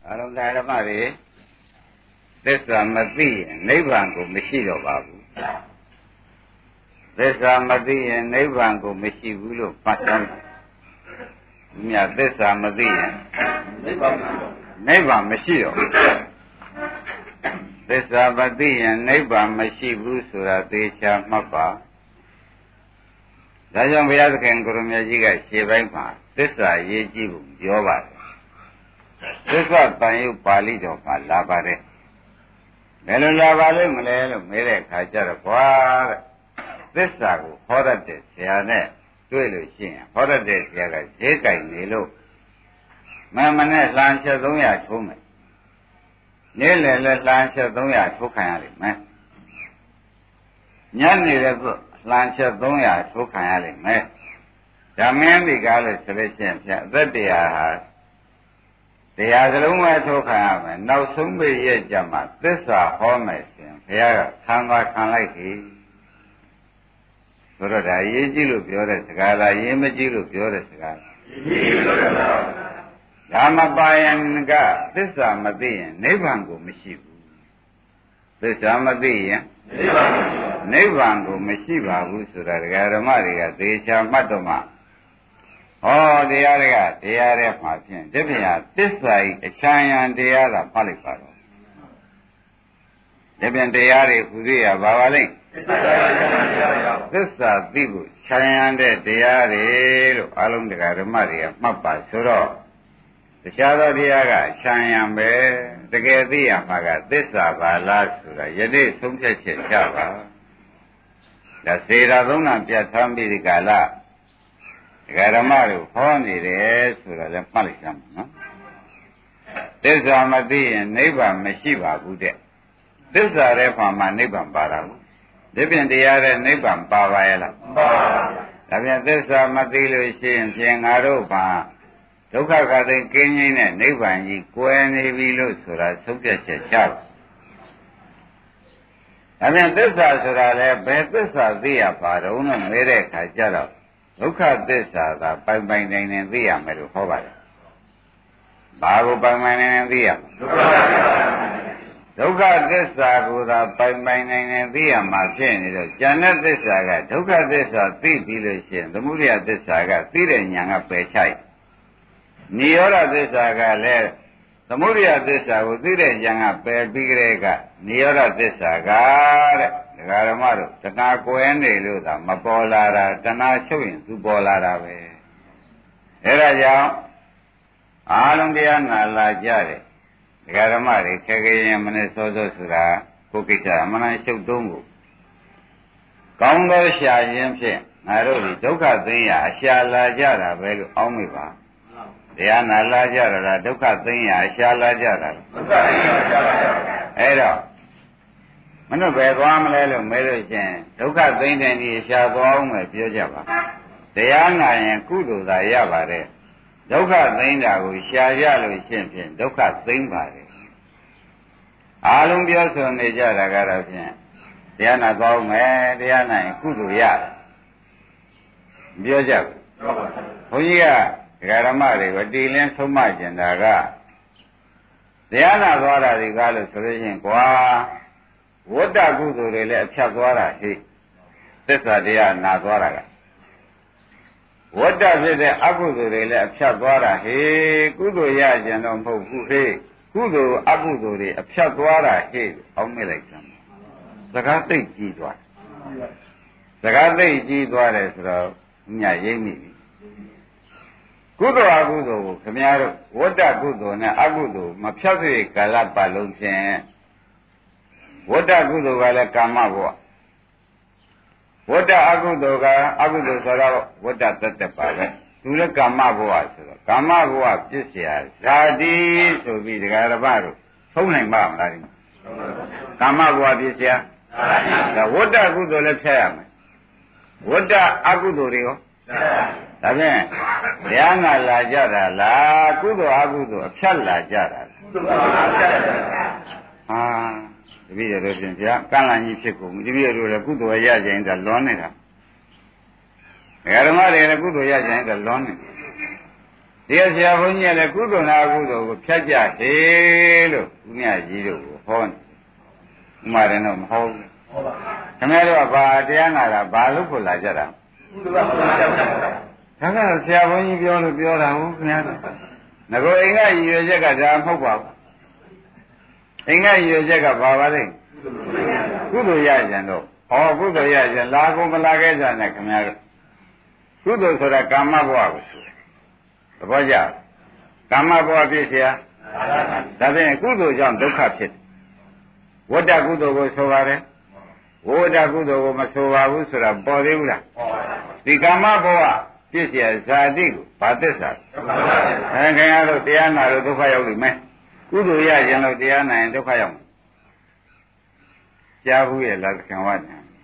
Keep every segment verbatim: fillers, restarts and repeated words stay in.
အလုံးဓမ္မတွေသစ္စာမသိရင်နိဗ္ဗာန်ကိုမရှိတော့ပါဘူးသစ္စာမသိရင်နိဗ္ဗာန်ကိုမရှိဘူးလို့မှတ်သားမြတ်သစ္စာမသိရင်နိဗ္ဗာန်နိဗ္ဗာန်မရှိတော့သစ္စာမသိရင်နိဗ္ဗာန်မရှိဘူးဆိုတာသေချာမှတ်ပါဒါကြောင့်ဘုရားသခင်ကိုရမကြီးကရှင်းပိုင်းမှာသစ္စာရေးကြည့်ဖို့ပြောပါတယ်သစ္စာတန်ရုပ်ပါဠိတော်မှာလာပါတယ်ဘယ်လိုလာပါလိမ့်မလဲလို့မေးတဲ့အခါကျတော့ကွာတဲ့သစ္စာကိုဟောတတ်တဲ့ဆရာနဲ့တွေ့လို့ရှိရင်ဟောတတ်တဲ့ဆရာကဈေးကြိုက်နေလို့မမနဲ့လှန်ချက်သုံးရာထိုးမယ်နေ့လည်လည်းလှန်ချက်သုံးရာထိုးခံရလိမ့်မယ်ညနေလည်းလှန်ချက်သုံးရာထိုးခံရလိမ့်မယ်ဒါမင်းဒီကားလို့ဆိုလို့ရှိရင်ဖြတ်အသက်တရားဟာတရားစလုံးပဲထိုးခံရမယ်နောက်ဆုံးပိရဲ့ကြမှာသစ္စာဟောမယ်ဆိုရင်ဘုရားကခံသွားခံလိုက်ပြီဆိုတော့ဒါရေးကြည့်လို့ပြောတဲ့စကားလားရေးမကြည့်လို့ပြောတဲ့စကားလားရေးလို့ပြောတာဒါမပါရင်ကသစ္စာမသိရင်နိဗ္ဗာန်ကိုမရှိဘူးသစ္စာမသိရင်နိဗ္ဗာန်ကိုမရှိပါဘူးဆိုတာဒကာဓမ္မတွေကသေချာမှတ်တော့မှဟောတရားတွေကတရားတွေမှာဖြင့်ဒီပြညာသစ္စာဤအချမ်းရန်တရားကမှတ်လိုက်ပါတော့ဒီပြန်တရားတွေခုသေးရပါပါလိမ့်သစ္စာသိဖို့ချမ်းရန်တဲ့တရားတွေလို့အလုံးတရားဓမ္မတွေကမှတ်ပါဆိုတော့တခြားသောတရားကချမ်းရန်ပဲတကယ်သိရမှာကသစ္စာပါလားဆိုတာယနေ့ဆုံးဖြတ်ချက်ချပါဒါစေတာသုံးနာပြတ်ထမ်းပြီးဒီကာလဒကာဓမ္မတို့ဟောနေတယ်ဆိုတော့လည်းမှတ်လိုက်ကြမှာနော်သစ္စာမသိရင်နိဗ္ဗာန်မရှိပါဘူးတဲ့သစ္စာတဲ့ဘာမှနိဗ္ဗာန်ပါတာဘူးဒီပြင်တရားတဲ့နိဗ္ဗာန်ပါပါရဲ့လားမပါပါဘူးဒါပြန်သစ္စာမသိလို့ရှိရင်ဖြင့်ငါတို့ဘာဒုက္ခခါသိကင်းခြင်းနဲ့နိဗ္ဗာန်ကြီးကွယ်နေပြီလို့ဆိုတာသုံးပြချက်ချပါဒါပြန်သစ္စာဆိုတာလည်းဘယ်သစ္စာသိရပါတော့လို့မေးတဲ့အခါကျတော့ဒုက္ခသစ္စာကပိုင်ပိုင်နိုင်နိုင်သိရမယ်လို့ဟောပါတယ်ဘာကိုပိုင်ပိုင်နိုင်နိုင်သိရမလဲဒုက္ခသစ္စာကိုသာပိုင်ပိုင်နိုင်နိုင်သိရမှာဖြစ်နေတော့ဉာဏ်နဲ့သစ္စာကဒုက္ခသစ္စာသိပြီးလို့ရှိရင်သမုဒယသစ္စာကသိတဲ့ဉာဏ်ကပယ်ချိုက်နိရောဓသစ္စာကလည်းသမုဒယသစ္စာကိုသိတဲ့ဉာဏ်ကပယ်ပြီးကြတဲ့ကနိရောဓသစ္စာကတဲ့ဒကာဓမ္မတို့တဏှာကွယ်နေလို့သာမပေါ်လာတာတဏှာချုပ်ရင်သူပေါ်လာတာပဲအဲဒါကြောင့်အာလုံးတရားနာလာကြတယ်ဒကာဓမ္မတွေခေခေရင်မနဲ့စောစောဆိုတာကိုကိစ္စအမှန်တန်ရှုပ်သုံးကိုကောင်းသောရှာခြင်းဖြင့်ငါတို့ဒီဒုက္ခသိရအရှာလာကြတာပဲလို့အောင်းမိပါတရားနာလာကြတာလားဒုက္ခသိရအရှာလာကြတာလားဒုက္ခသိရအရှာလာကြတာအဲ့တော့မနှုတ်ပဲသွားမလဲလို့မဲလို့ချင်းဒုက္ခသိတဲ့ဒီအရှာသွားအောင်ပဲပြောကြပါတရားနာရင်ကုသိုလ်သာရပါတယ်ဒုက္ခသိတာကိုရှာရလို့ရှင်းဖြင့်ဒုက္ခသိပါတယ်အားလုံးပြောဆိုနေကြတာကတော့ဖြင့်တရားနာသွားအောင်မယ်တရားနာရင်ကုသိုလ်ရတယ်ပြောကြဘူးဘုန်းကြီးကဒကာဓမ္မတွေကိုတီလင်းဆုံးမကျင်တာကတရားနာသွားတာဒီကားလို့ဆိုလို့ရှိရင်ကွာဝတ္တကုသိုလ်တွေလည်းအဖြတ်သွားတာဟိသစ္စာတရားနာသွားတာကဝတ္တဖြစ်တဲ့အကုသိုလ်တွေလည်းအဖြတ်သွားတာဟေကုသိုလ်ရကြံတော့မဟုတ်ဘူးဟေကုသိုလ်အကုသိုလ်တွေအဖြတ်သွားတာဟေအောင်းမိလိုက်စမ်းစကားသိကြီးသွားစကားသိကြီးသွားတယ်ဆိုတော့ညရိမ့်မိပြီကုသိုလ်အကုသိုလ်ကိုခင်ဗျားတို့ဝတ္တကုသိုလ်နဲ့အကုသိုလ်မဖြတ်သေးကာလပတ်လုံးဖြင့်ဝတ္တကုသိုလ်ကလည်းကာမဘဝဝတ္တအကုသိုလ်ကအကုသိုလ်ဆိုတော့ဝတ္တတတ်တပါပဲသူလည်းကာမဘဝဆိုတော့ကာမဘဝပြစ်เสียဇာတိဆိုပြီးဒကာရပတို့သုံးနိုင်ပါမလားဒီကာမဘဝပြစ်เสียဒါဝတ္တကုသိုလ်လည်းဖြတ်ရမယ်ဝတ္တအကုသိုလ်တွေရောဒါဖြင့်တရားနာလာကြတာလားကုသိုလ်အကုသိုလ်အဖြတ်လာကြတာလားကုသိုလ်အဖြတ်ဟာတပည့်တော်ပြင်ပြကန့်လန့်ကြီးဖြစ်ကုန်တပည့်တော်လည်းကုသိုလ်ရကြရင်ကလွန်နေတာဓမ္မတွေလည်းကုသိုလ်ရကြရင်ကလွန်နေဒီဆရာဘုန်းကြီးကလည်းကုသိုလ်နာကုသိုလ်ကိုဖြတ်ကြတယ်လို့ဦးမြတ်ကြီးတို့ကိုဟောနေဥမာရင်တော့မဟုတ်ဘူးခင်ဗျားတို့ကဘာတရားနာတာဘာလို့ဖို့လာကြတာဒါကတော့ဆရာဘုန်းကြီးပြောလို့ပြောတာဟုတ်ခင်ဗျားတို့ငါအိမ်ကရည်ရွယ်ချက်ကဒါမဟုတ်ပါဘူးအိမ်ကရည်ရွယ်ချက်ကဘာပါလဲကုသိုလ်ရကြံတော့ဩကုသိုလ်ရကြံလာကုန်မလာခဲ့ကြနဲ့ခင်ဗျားတို့ကုသိုလ်ဆိုတာကာမဘဝကိုဆိုတယ်သဘောကျကာမဘဝဖြစ်เสียဒါဖြင့်ကုသိုလ်ကြောင့်ဒုက္ခဖြစ်တယ်ဝတ္တကုသိုလ်ကိုဆိုပါတယ်ဝိတ္တကုသိုလ်ကိုမဆိုပါဘူးဆိုတာပေါ်သေးဘူးလားဒီကာမဘဝဖြစ်เสียဇာတိကိုဘာသစ္စာအဲခင်ဗျားတို့တရားနာလို့ဒုက္ခရောက်လိမ့်မယ်ကုသိုလ်ရခြင်းလို့တရားနာရင်ဒုက္ခရောက်မယ်ကြားဘူးရဲ့လားခင်ဗျား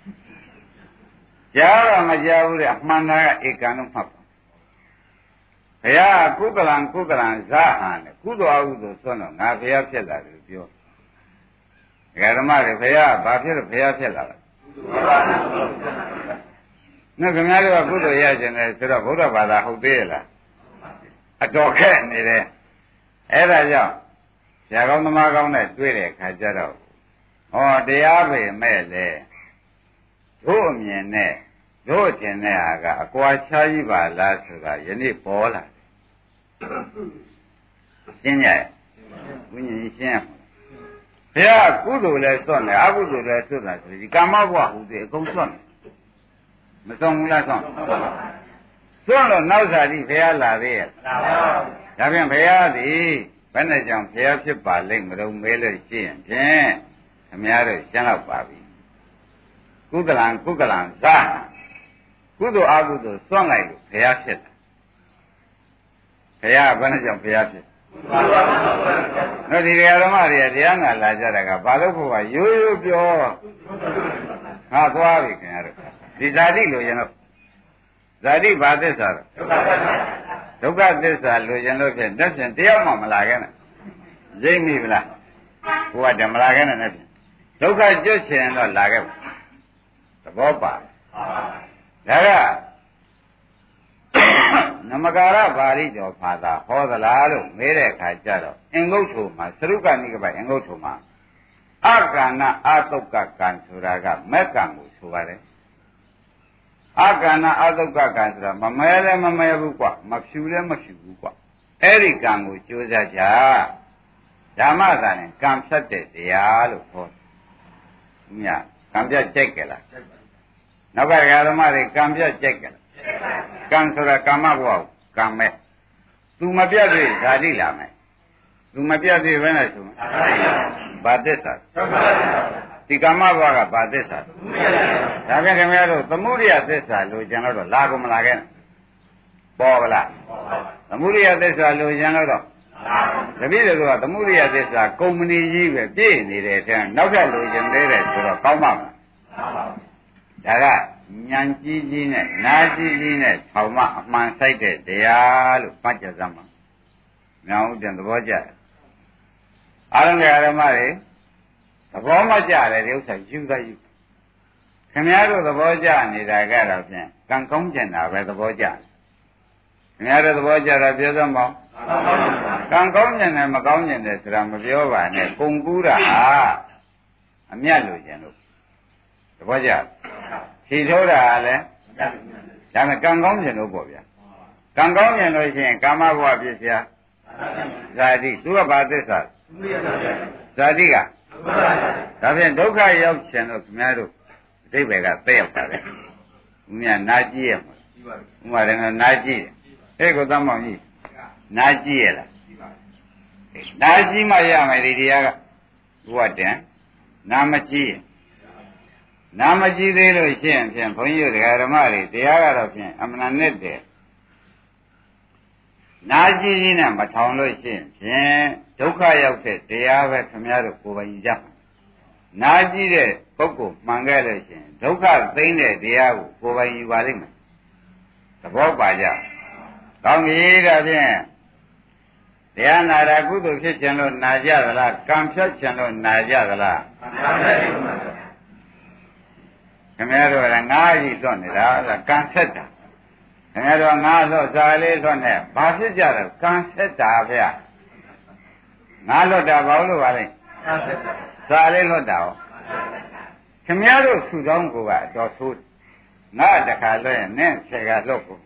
ကြားတော့မကြားဘူးတဲ့အမှန်တရားဧကံလို့မှတ်ပါဘုရားကုက္ကလံကုက္ကလံဇာဟံနဲ့ကုသိုလ်အကုသိုလ်ဆွမ်းတော့ငါဘုရားဖြစ်လာတယ်ပြောဒကာဓမ္မတွေဘုရားဘာဖြစ်လို့ဘုရားဖြစ်လာလဲနော်ခင်ဗျားတို့ကကုသိုလ်ရခြင်းလဲဆိုတော့ဗုဒ္ဓဘာသာဟုတ်သေးရဲ့လားအတော်ခက်နေတယ်အဲ့ဒါကြောင့်ဆရာကောင်းသမားကောင်းနဲ့တွေ့တဲ့အခါကျတော့ဟောတရားပဲမဲ့လေတို့အမြင်နဲ့တို့ထင်တဲ့ဟာကအကွာခြားကြီးပါလားဆိုတာယနေ့ပေါ်လာတယ်ရှင်းကြရဲ့ဘုရားကြီးရှင်းရမှာဘုရားကုသိုလ်လဲစွန့်တယ်အကုသိုလ်လဲစွန့်တာဆိုဒီကာမဘဝဟူသည်အကုန်စွန့်တယ်မစွန့်ဘူးလားစွန့်စွန့်လို့နောက်စားပြီးဘုရားလာသေးရဲ့ဒါဖြင့်ဘုရားသည်ဘယ်နဲ့ကြောင့်ဘုရားဖြစ်ပါလိမ့်မလို့မဲလို့ရှိရင်ဖြင့်အများတို့ရှင်းတော့ပါပြီကုသလံကုက္ကလံဇာကုသိုလ်အကုသိုလ်စွန့်လိုက်လို့ဘုရားဖြစ်တယ်ဘုရားဘယ်နဲ့ကြောင့်ဘုရားဖြစ်နော်ဒီဓမ္မတွေကတရားနာလာကြတာကဘာလို့ဖို့ကရိုးရိုးပြောငါသွားပြီခင်ဗျားတို့ဒီဇာတိလိုရင်တော့ဇာတိဘာသစ္စာလဲဒုက္ခသစ္စာလိုရင်လို့ဖြင့်တက်ဖြင့်တရားမှမလာခဲ့နဲ့ရိပ်မိဗလားဘုရားဓမ္မလာခဲ့နဲ့နဲ့ဖြင့်ဒုက္ခကျွတ်ချင်တော့လာခဲ့ပါသဘောပါဒါကနမကာရပါဠိတော်ဘာသာဟောသလားလို့မေးတဲ့အခါကျတော့အင်္ဂုတ္ထုမှာသရုပ်ကနိကပိုင်အင်္ဂုတ္ထုမှာအကန္နအတုက္ကကံဆိုတာကမက်ကံကိုဆိုပါတယ်အကန္နအတုက္ကကံဆိုတာမမဲလည်းမမဲဘူးကွမဖြူလည်းမဖြူဘူးကွအဲ့ဒီကံကိုကြိုးစားကြဓမ္မသာနဲ့ကံဖြတ်တဲ့တရားလို့ဟောတယ်။မြတ်ကံပြတ်ကြိုက်ကြလား။နောက်ကဓမ္မတွေကံပြတ်ကြိုက်ကြလား။ကံဆိုတာကာမဘဝကံမဲ့။သူမပြတ်သေးဓာတိလာမယ်။သူမပြတ်သေးဘယ်နဲ့ဆို။ဘာသစ္စာ။ဒီကာမဘဝကဘာသစ္စာ။ဒါပြန်ခင်ဗျားတို့သမုဒိယသစ္စာလို့ကျန်တော့လာကုန်မလာခဲ့နဲ့။ပေါ်ပါလား။သမုဒိယသစ္စာလို့ကျန်တော့တပည့်တော်ကသမုဒိယသစ္စာကုမ္ပဏီကြီးပဲပြည့်နေတယ်တဲ့နောက်ထပ်လိုချင်သေးတယ်ဆိုတော့ကောင်းပါမလားဒါကဉာဏ်ကြီးကြီးနဲ့နာကြီးကြီးနဲ့ထောင်မအမှန်ဆိုင်တဲ့တရားလို့ပတ်ကြစမ်းပါမြောင်ဥဒ္ဒံသဘောကျတယ်အာရုံဓမ္မတွေသဘောမကျတယ်ဒီဥစ္စာယူတာယူခင်ဗျားတို့သဘောကျနေတာကတော့ဖြင့်ကံကောင်းကျင်တာပဲသဘောကျတယ်ခင်ဗျားတို့သဘောကျတာပြောသမောကံကောင်းကျင်တယ်မကောင်းကျင်တယ်ဆိုတာမပြောပါနဲ့ကုန်ကူးတာဟာအမြတ်လို့ကျင်လို့သဘောကျဖြေထိုးတာကလည်းဒါနဲ့ကံကောင်းကျင်လို့ပေါ့ဗျာကံကောင်းကျင်လို့ရှိရင်ကာမဘဝဖြစ်เสียဇာတိသူကဘာသစ္စာဇာတိကဒါဖြင့်ဒုက္ခရောက်ကျင်လို့ခင်ဗျားတို့အတိပ္ပယ်ကသိရောက်တာလေဦးမြတ်နာကြည့်ရမှာဥမာတယ်နာကြည့်တယ်အဲ့ကိုသမောင်ကြီးနာကြည့်ရလားနာကြည့်မှရမယ်ဒီတရားကဘုရားတန်နာမကြည့်နာမကြည့်သေးလို့ရှိရင်ဖြင့်ဘုန်းကြီးတို့ဓမ္မတွေတရားကတော့ဖြင့်အမှန်နဲ့တဲ့နာကြည့်ကြီးနဲ့မထောင်လို့ရှိရင်ဖြင့်ဒုက္ခရောက်တဲ့တရားပဲခင်ဗျားတို့ကိုယ်ပိုင်ကြမှာနာကြည့်တဲ့ပုဂ္ဂိုလ်မှန်ခဲ့လို့ရှိရင်ဒုက္ခသိမ့်တဲ့တရားကိုကိုယ်ပိုင်ယူပါလိမ့်မယ်သဘောပါကြကောင်းပြီဒါဖြင့်တရားနာတာကုသိုလ်ဖြစ်ခြင်းလို့နာကြသလားကံဖြတ်ခြင်းလို့နာကြသလားခင်ဗျားတို့ကငါးကြီးစွန့်နေတာကကံဆက်တာခင်ဗျားတို့ငါလွတ်စာလေးလွတ်နဲ့ဘာဖြစ်ကြတော့ကံဆက်တာဗျာငါလွတ်တာဘာလို့ပါလဲစာလေးလွတ်တာရောခင်ဗျားတို့စုတောင်းကိုကအတော်ဆိုးငါတခါလွတ်ရင်နင့်ဆက်ကလွတ်ကို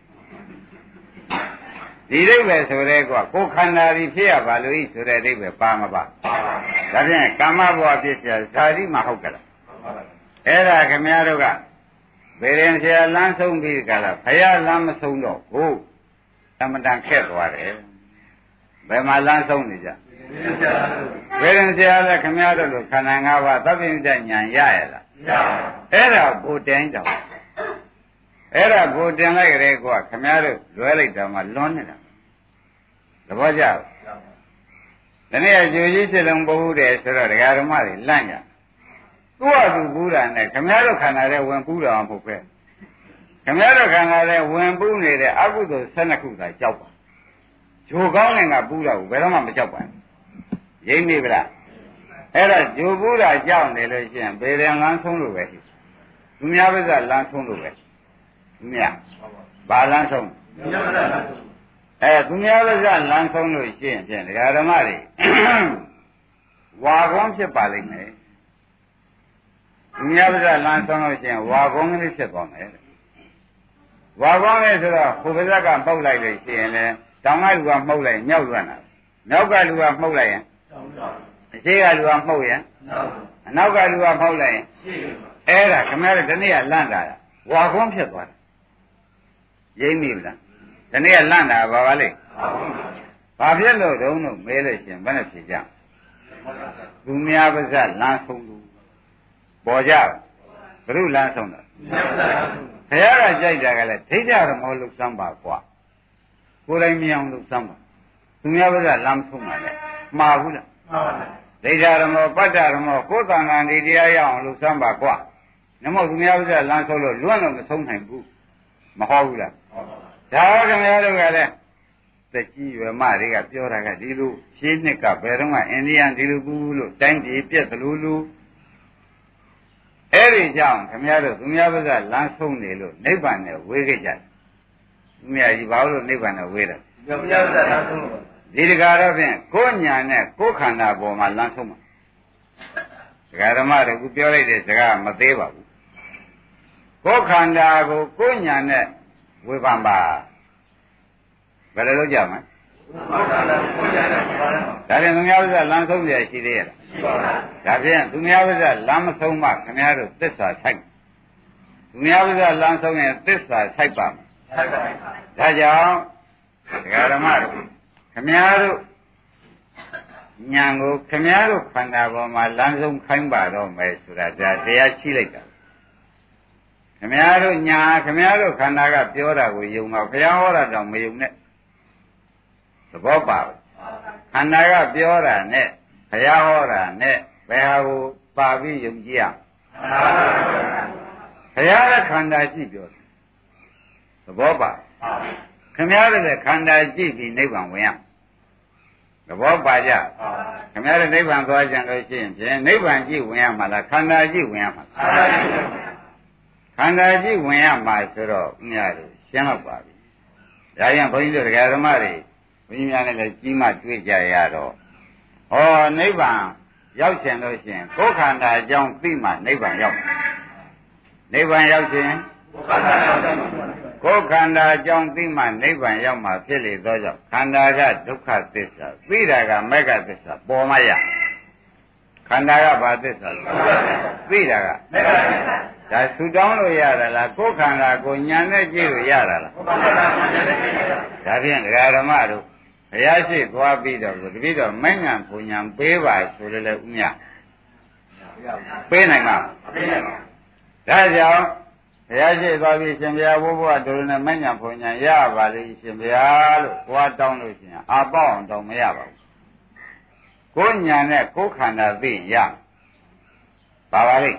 ဒီအိဗယ်ဆိုတဲ့ကွာကိုခန္ဓာကြီးဖြစ်ရပါလို့ဤဆိုတဲ့အိဗယ်ပါမပါဒါဖြင့်ကာမဘဝဖြစ်เสียဇာတိမဟုတ်ကြလားအဲ့ဒါခင်ဗျားတို့ကဘေရင်ဆရာလမ်းဆုံးပြီးကြလားဖယားလမ်းမဆုံးတော့ဘူးအမတန်ခက်သွားတယ်ဘယ်မှာလမ်းဆုံးနေကြဘေရင်ဆရာလည်းခင်ဗျားတို့လိုခန္ဓာ၅ပါးသဗ္ဗညတဉာဏ်ရရလားအဲ့ဒါဘုတိုင်းတော့အဲ့ဒါဘုတင်လိုက်ကြတဲ့ကွာခင်ဗျားတို့လွဲလိုက်တာမှလွန်နေတာသဘောကျလားဒီနေ့အကျိုးကြီးဖြစ်လုံးပုဟုတယ်ဆိုတော့ဒကာဓမ္မတွေလန့်ကြသူ့အတူပူတာနဲ့ခမည်းတော်ခန္ဓာထဲဝင်ပူတာမဟုတ်ပဲခမည်းတော်ခန္ဓာထဲဝင်ပူနေတဲ့အကုသိုလ်၁၂ခုသာကြောက်ပါဂျိုကောင်းနေကပူတာကိုဘယ်တော့မှမကြောက်ပါနဲ့ရိပ်နေဗလားအဲ့ဒါဂျိုပူတာကြောက်နေလို့ရှိရင်ဘေရင်လန်းဆုံးလို့ပဲသူများပါးစလန်းဆုံးလို့ပဲသူများဘာလန်းဆုံးအဲသူများပါးစလန်းဆုံးလို့ရှိရင်ဖြင့်ဒကာဓမ္မတွေဝါကောင်းဖြစ်ပါလိမ့်မယ်သူများပါးစလမ်းဆုံးလို့ရှိရင်ဝါကောင်းကလေးဖြစ်သွားမယ်ဝါကောင်းလေးဆိုတော့ဟိုပါးစကပုတ်လိုက်လို့ရှိရင်လည်းတောင်ကလူကမှုတ်လိုက်မြောက်လွတ်တာမြောက်ကလူကမှုတ်လိုက်ရင်အရှိကလူကမှုတ်ရင်အနောက်ကလူကမှုတ်လိုက်ရင်အဲ့ဒါခင်ဗျားတို့ဒီနေ့ကလန့်တာဝါကောင်းဖြစ်သွားတယ်ရိပ်မိလားဒီနေ့ကလန့်တာဘာပါလဲဘာဖြစ်လို့တုံးလို့မဲလို့ရှိရင်ဘယ်နဲ့ဖြစ်ကြသူများပါးစလမ်းဆုံးလို့ပေါ်ကြဘုရုလမ်းဆုံးတာဘုရားကကြိုက်တာကလည်းဒိဋ္ဌရမောလို့စမ်းပါကွာကိုယ်တိုင်မြင်အောင်လို့စမ်းပါသူများပါးစလမ်းဆုံးတာလေမှားဘူးလားမှားပါဘူးဒိဋ္ဌရမောပတ္တရမောကိုယ်တန်ခါဒီတရားရအောင်လို့စမ်းပါကွာနမောသူများပါးစလမ်းဆုံးလို့လွတ်လို့မဆုံးနိုင်ဘူးမဟုတ်ဘူးလားဒါကခင်ဗျားတို့ကလည်းသက်ကြီးရွယ်မတွေကပြောတာကဒီလိုရှင်းနှစ်ကဘယ်တော့မှအိန္ဒိယဒီလိုကူလို့တိုင်းပြည်ပြက်သလိုလိုအဲ့ဒီကြောင့်ခင်ဗျားတို့သူများပါးစလမ်းဆုံးနေလို့နိဗ္ဗာန်နဲ့ဝေးခဲ့ကြတယ်သူများကြီးဘာလို့နိဗ္ဗာန်နဲ့ဝေးတယ်သူများပါးစလမ်းဆုံးလို့ဒီတကားတော့ဖြင့်ကိုယ်ညာနဲ့ကိုယ်ခန္ဓာပေါ်မှာလမ်းဆုံးမှာဒကာဓမ္မတွေကပြောလိုက်တဲ့စကားမသေးပါဘူးကိုယ်ခန္ဓာကိုကိုယ်ညာနဲ့ဝေဖန်ပါဘယ်လိုလုပ်ကြမလဲဒါပြန်သူများပါးစလမ်းဆုံးရရှိသေးရဲ့ဒါဖြင့်သူများပါးစလမ်းမဆုံးမှခင်ဗျားတို့သစ္စာထိုက်သူများပါးစလမ်းဆုံးရင်သစ္စာထိုက်ပါမယ်ဒါကြောင့်ဒကာဓမ္မတို့ခင်ဗျားတို့ညာကိုခင်ဗျားတို့ခန္ဓာပေါ်မှာလမ်းဆုံးခိုင်းပါတော့မယ်ဆိုတာဒါတရားရှိလိုက်တာခင်ဗျားတို့ညာခင်ဗျားတို့ခန္ဓာကပြောတာကိုယုံတော့ဘုရားဟောတာတော့မယုံနဲ့သဘောပါဘူးခန္ဓာကပြောတာနဲ့ဘုရားဟောတာနဲ့ဘယ်ဟာကိုပါပြီးယုံကြည်ရဘုရားကခန္ဓာရှိပြောတယ်သဘောပါခင်ဗျားတို့လည်းခန္ဓာရှိပြီးနိဗ္ဗာန်ဝင်ရသဘောပါကြခင်ဗျားတို့နိဗ္ဗာန်သွားကြလို့ရှိရင်ဖြင့်နိဗ္ဗာန်ကြည့်ဝင်ရမှာလားခန္ဓာကြည့်ဝင်ရမှာလားခန္ဓာကြည့်ဝင်ရမှာဆိုတော့ဥညာတို့ရှင်းတော့ပါပြီဒါရင်ဘုန်းကြီးတို့တရားဓမ္မတွေဘုန်းကြီးများနဲ့လည်းကြီးမှတွေ့ကြရတော့ဟောနိဗ္ဗာန်ရောက်ချင်လို့ရှိရင်ကိုယ်ခန္ဓာအကြောင်းသိမှနိဗ္ဗာန်ရောက်နိဗ္ဗာန်ရောက်ခြင်းကိုယ်ခန္ဓာအကြောင်းသိမှနိဗ္ဗာန်ရောက်မှာဖြစ်လေသောကြောင့်ခန္ဓာကဒုက္ခသစ္စာသိတာကမေဃသစ္စာပေါ်မှရခန္ဓာကဘာသစ္စာလဲသိတာကမေဃသစ္စာဒါဆူတောင်းလို့ရတာလားကိုယ်ခန္ဓာကိုညာနဲ့ကြည့်လို့ရတာလားဒါဖြင့်ဒကာဓမ္မတို့ဘုရားရှိသွားပြီးတော့တပည့်တော်မဉ္ဇဉ်ပူညာပေးပါဆိုလည်းဥမြပေးနိုင်မှာပေးနိုင်ပါဒါကြောင့်ဘုရားရှိသွားပြီးရှင်ဘုရားဘိုးဘွားတို့နဲ့မဉ္ဇဉ်ပူညာရပါလိမ့်ရှင်ဘုရားလို့ဘွားတောင်းလို့ရှင်အာပေါ့အောင်တောင်းမရပါဘူးကိုယ်ညာနဲ့ကိုယ်ခန္ဓာသိရပါပါလိမ့်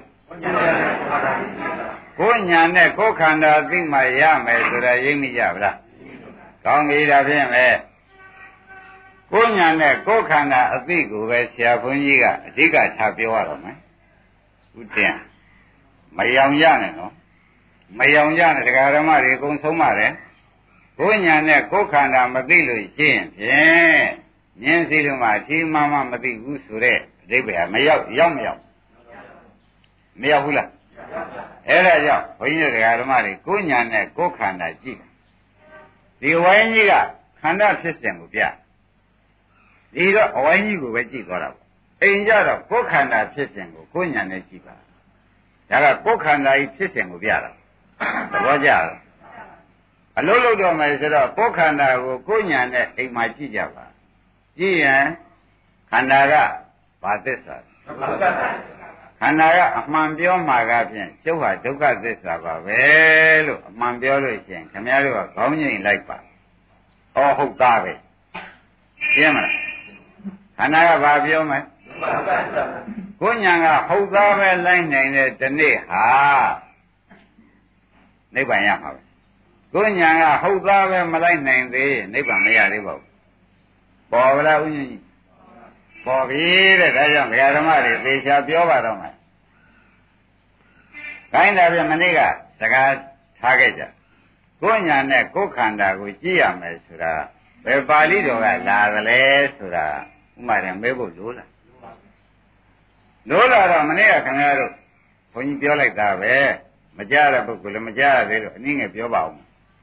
ကိုယ်ညာနဲ့ကိုယ်ခန္ဓာသိမှရမယ်ဆိုတာရိပ်မိကြဗလားကောင်းပြီဒါဖြင့်ပဲကိုယ်ညာနဲ့ကိုယ်ခန္ဓာအသိကိုပဲဆရာဘုန်းကြီးကအဓိကထားပြောရတော့မယ်ဥတ္တံမယောင်ရနဲ့နော်မယောင်ရနဲ့ဒကာဓမ္မတွေအကုန်ဆုံးပါတယ်ကိုယ်ညာနဲ့ကိုယ်ခန္ဓာမသိလို့ရှင်းဖြင့်ဉာဏ်စီလုံးမှာအထီးမှမှမသိဘူးဆိုတဲ့အဓိပ္ပာယ်မရောက်ရောက်မရောက်မရောက်ဘူးလားအဲ့ဒါကြောင့်ဘုန်းကြီးတို့ဓမ္မတွေကိုယ်ညာနဲ့ကိုယ်ခန္ဓာကြည့်ဒီဝိုင်းကြီးကခန္ဓာဖြစ်စဉ်ကိုပြဒီတော့အဝိုင်းကြီးကိုပဲကြည့်သွားတာပေါ့အိမ်ကြတော့ကိုယ်ခန္ဓာဖြစ်စဉ်ကိုကိုယ်ညာနဲ့ကြည့်ပါဒါကကိုယ်ခန္ဓာကြီးဖြစ်စဉ်ကိုပြတာသဘောကျလားအလုံးလုံးတော့မယ်ဆိုတော့ကိုယ်ခန္ဓာကိုကိုယ်ညာနဲ့အိမ်မှာကြည့်ကြပါကြည့်ရင်ခန္ဓာကဘာသစ္စာခန္ဓာကအမှန်ပြောမှာကဖြင့်ကျုပ်ဟာဒုက္ခသစ္စာပါပဲလို့အမှန်ပြောလို့ရှိရင်ခင်ဗျားတို့ကခေါင်းငိမ့်လိုက်ပါဩဟုတ်သားပဲရှင်းမလားခန္ဓာကဘာပြောမလဲကိုယ်ညာကဟုတ်သားပဲလိုက်နိုင်တဲ့ဒီနေ့ဟာနိဗ္ဗာန်ရမှာပဲကိုယ်ညာကဟုတ်သားပဲမလိုက်နိုင်သေးနိဗ္ဗာန်မရသေးပါဘူးပေါ်ဗလားဥညကြီးပေါ်ပြီတဲ့ဒါကြောင့်ဘုရားဓမ္မတွေသေချာပြောပါတော့မယ်ခိုင်းတာပြမနေ့ကစကားထားခဲ့ကြကိုယ်ညာနဲ့ကိုယ်ခန္ဓာကိုကြည့်ရမယ်ဆိုတာဘယ်ပါဠိတော်ကလာသလဲဆိုတာဥမာတယ်မေးဖို့လိုလားလိုလာတော့မနေ့ကခင်ဗျားတို့ဘုန်းကြီးပြောလိုက်တာပဲမကြားတဲ့ပုဂ္ဂိုလ်လည်းမကြားရသေးလို့အနည်းငယ်ပြောပါဦး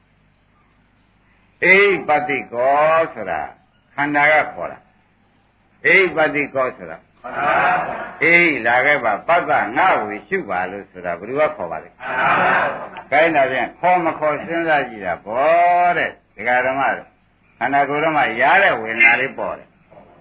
အိပတိကောဆိုတာခန္ဓာကခေါ်တာအိပတိကောဆိုတာအေးလာခဲ့ပါပတ္တငါ့ကိုရှုပါလို့ဆိုတာဘယ်သူကခေါ်ပါလဲခိုင်းတာပြန်ခေါ်မခေါ်စဉ်းစားကြည့်တာဘောတဲ့ဒကာဓမ္မတို့ခန္ဓာကိုယ်တော့မှရားတဲ့ဝေဒနာလေးပေါ်တယ်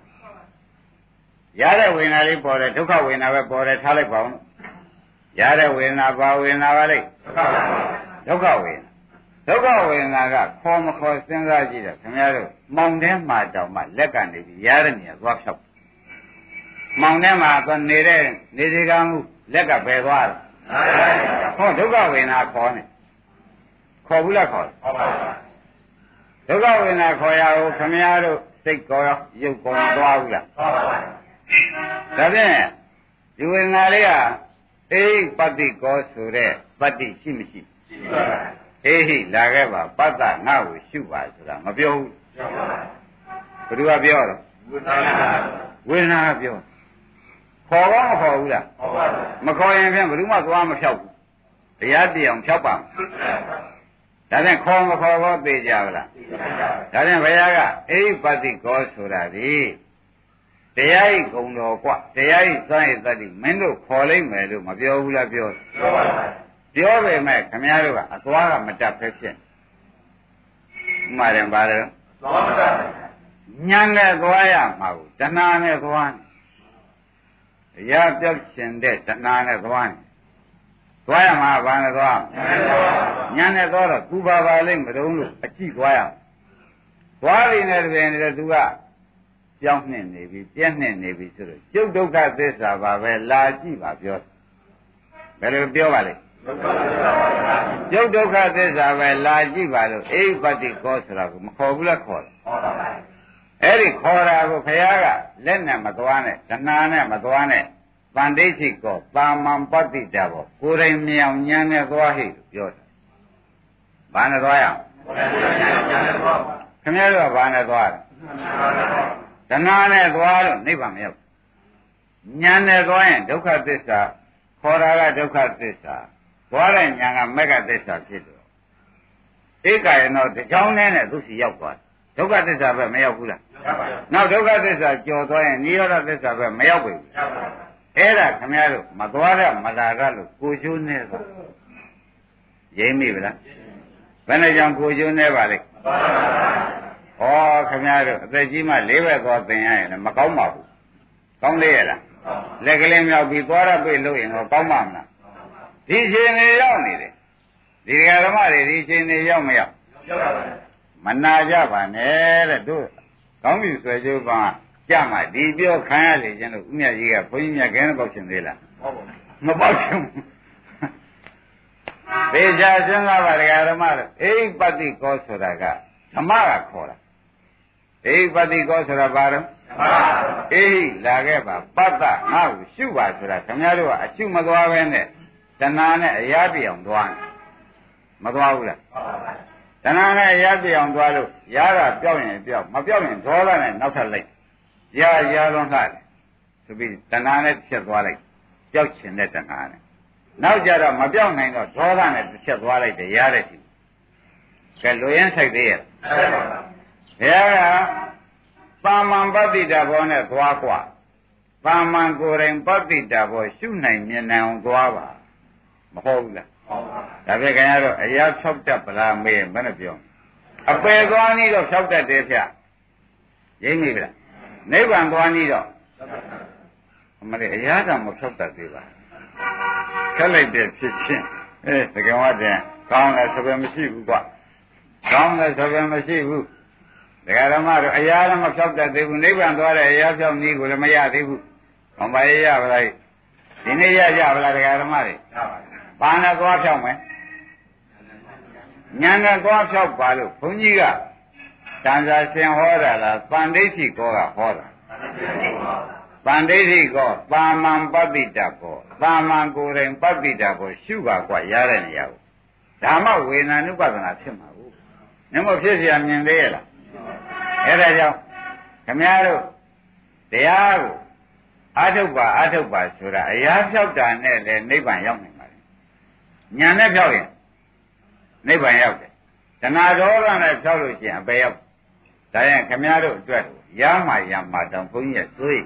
ရတဲ့ဝေဒနာလေးပေါ်တယ်ဒုက္ခဝေဒနာပဲပေါ်တယ်ထားလိုက်ပါဦးရတဲ့ဝေဒနာဘာဝေဒနာပါလဲဒုက္ခဝေဒနာဒုက္ခဝေဒနာကခေါ်မခေါ်စဉ်းစားကြည့်တော့ခင်ဗျားတို့မောင်ထဲမှာတောင်မှလက်ကနေပြီးရတဲ့နေရာသွားဖြောက်မောင်ထဲမှာသွားနေတဲ့နေစီကံမှုလက်ကပဲသွားတယ်ဟောဒုက္ခဝေဒနာခေါ်နေခေါ်ဘူးလားခေါ်ခေါ်ပါဘူးဒုက္ခဝေဒနာခေါ်ရအောင်ခင်ဗျားတို့စိတ်ကောရုပ်ကောသွားဘူးလားသွားပါဘူးဒါဖြင့်ဒီဝေဒနာလေးကအိပတ္တိကောဆိုတဲ့ပတ္တိရှိမရှိရှိပါဘူးအေးဟိလာခဲ့ပါပတ္တငါ့ကိုရှုပါဆိုတာမပြောဘူးဘယ်သူကပြောတော့ဝေဒနာကပြောခေါ်တော့မခေါ်ဘူးလားခေါ်ပါဘူးမခေါ်ရင်ဖြင့်ဘယ်သူမှသွားမဖြောက်ဘူးတရားတရားဖြောက်ပါမယ်ဒါဖြင့်ခေါ်မခေါ်တော့သိကြပါလားဒါဖြင့်ဘုရားကအိပတ္တိကောဆိုတာဒီတရားဤဂုံတော်กว่าတရားဤစွမ်းရည်တတ္တိမင်းတို့ခေါ်လိုက်မယ်လို့မပြောဘူးလားပြောပြောပါဘူးပြောပေမဲ့ခမည်းတော်ကအသွားကမတတ်ပဲဖြစ်ဥမာတယ်ပါလေသွားမတတ်ညံနဲ့သွားရမှာကိုတဏှာနဲ့သွားတရားပြောက်ရှင်တဲ့တဏှာနဲ့သွားနေသွားရမှာဘာနဲ့သွားညံနဲ့သွားတော့သူပါပါလိမ့်မတုံးလို့အကြည့်သွားရသွားရင်းနဲ့တပင်နဲ့သူကကြောင်းနှင့်နေပြီပြက်နှင့်နေပြီဆိုတော့ကျုပ်ဒုက္ခသစ္စာပါပဲလာကြည့်ပါပြောဘယ်လိုပြောပါလဲကျုပ်ဒုက္ခသစ္စာပဲလာကြည့်ပါလို့အိပတ္တိကောဆိုတာကိုမခေါ်ဘူးလားခေါ်တယ်ခေါ်ပါပါအဲ့ဒီခေါ်တာကိုဘုရားကလက်နဲ့မသွားနဲ့တဏှာနဲ့မသွားနဲ့တန်ဋိဋ္ဌိကောပါမံပတ္တိတာဘောကိုယ်တိုင်မြောင်ဉာဏ်နဲ့သွားဟိလို့ပြောတယ်ဘာနဲ့သွားရအောင်ခင်ဗျားတို့ကဘာနဲ့သွားလဲတဏှာနဲ့သွားလို့နိဗ္ဗာန်မရောက်ဉာဏ်နဲ့သွားရင်ဒုက္ခသစ္စာခေါ်တာကဒုက္ခသစ္စာသွားတဲ့ဉာဏ်ကမဂ္ဂသစ္စာဖြစ်တော့ဧကယနောတကြောင်းနဲ့သူစီရောက်သွားဒုက္ခသစ္စာပဲမရောက်ဘူးလားနောက်ဒုက္ခသစ္စာကျော်သွားရင်နိရောဓသစ္စာပဲမရောက်ဘူးအဲ့ဒါခင်ဗျားတို့မသွားရမလာရလို့ကိုချိုးနေသွားရိမ့်မိဗလားဘယ်နဲ့ကြောင့်ကိုချိုးနေပါလဲဩခင်ဗျားတို့အသက်ကြီးမှလေးဘက်သွားသင်ရရင်လည်းမကောင်းပါဘူးကောင်းသေးရဲ့လားလက်ကလေးမြောက်ပြီးသွားရပြေလို့ရင်တော့ကောင်းပါမလားဒီချိန်နေရောက်နေတယ်ဒီဓမ္မတွေဒီချိန်နေရောက်မရောက်မနာကြပါနဲ့တဲ့တို့ကောင်းပြီဆွဲကြိုးပါကြမှာဒီပြောခံရလေခြင်းလို့ဥမြတ်ကြီးကဘုန်းကြီးမြတ်ကဲပေါက်ရှင်သေးလားမပေါက်ရှင်သေချာစဉ်းစားပါဓမ္မတို့အိပတ္တိကောဆိုတာကဓမ္မကခေါ်တာအိပတ္တိကောဆိုတာဘာတော့အေးလာခဲ့ပါပတ္တငါ့ကိုရှုပါဆိုတာခင်ဗျားတို့ကအရှုမသွားပဲနဲ့တဏှာနဲ့အရာပြောင်သွားတယ်မသွားဘူးလားတဏှာနဲ့ရပြအောင်သွားလို့ရတာပြောက်ရင်ပြောက်မပြောက်ရင်ဒေါသနဲ့နောက်ထပ်လိုက်ရရလုံးလှတယ်ဆိုပြီးတဏှာနဲ့ဖြစ်သွားလိုက်ပြောက်ချင်တဲ့တဏှာနဲ့နောက်ကြတော့မပြောက်နိုင်တော့ဒေါသနဲ့တစ်ချက်သွားလိုက်တယ်ရတဲ့ရှိကဲလူရင်းဆိုင်သေးရဲ့ဘုရားကပါမန်ပတ္တိတဘောနဲ့သွားกว่าပါမန်ကိုယ်တိုင်ပတ္တိတဘောရှုနိုင်မြင်နိုင်အောင်သွားပါမဟုတ်ဘူးလားဟုတ်ပါဘူးဒါဖြင့်ခင်ဗျားတို့အရာဖြောက်တတ်ပလားမေးဘယ်နဲ့ပြောအပယ်သွားနည်းတော့ဖြောက်တတ်တယ်ဗျရင်းမိပြီလားနိဗ္ဗာန်သွားနည်းတော့အမလေးအရာတောင်မဖြောက်တတ်သေးပါခက်လိုက်တဲ့ဖြစ်ချင်းအဲသကံဝတ္တကောင်းတယ်ဆိုပဲမရှိဘူးကွကောင်းတယ်ဆိုပဲမရှိဘူးဒကာဓမ္မတို့အရာလည်းမဖြောက်တတ်သေးဘူးနိဗ္ဗာန်သွားတဲ့အရာဖြောက်နည်းကိုလည်းမရသေးဘူးဘာမှရပါလားဒီနေ့ရကြပါလားဒကာဓမ္မတွေရပါဘူးပါနဲ့သွားဖြောက်မယ်ညာနဲ့သွားဖြောက်ပါလို့ဘုန်းကြီးကတန်စာရှင်ဟောတာလားပန္ဒိဋ္ဌိကောကဟောတာပန္ဒိဋ္ဌိကောပါမန်ပတ္တိတကောပါမန်ကိုယ်တိုင်ပတ္တိတကောရှုပါกว่าရတဲ့နေရာကိုဒါမှဝေဒနာနုပဒနာဖြစ်မှာဘူးနမဖြစ်เสียမြင်သေးရဲ့လားအဲ့ဒါကြောင့်ခမည်းတော်တရားကိုအာထုပ်ပါအာထုပ်ပါဆိုတာအရာဖြောက်တာနဲ့လည်းနိဗ္ဗာန်ရောက်နိုင်ပါတယ်ညာနဲ့ဖြောက်ရင်နိဗ္ဗာန်ရောက်တယ်တဏှာဒေါသနဲ့ဖြောက်လို့ရှိရင်အပေရောက်ဒါရင်ခမည်းတော်အတွက်ရမှရမှတောင်ဘုန်းကြီးရဲ့သွေး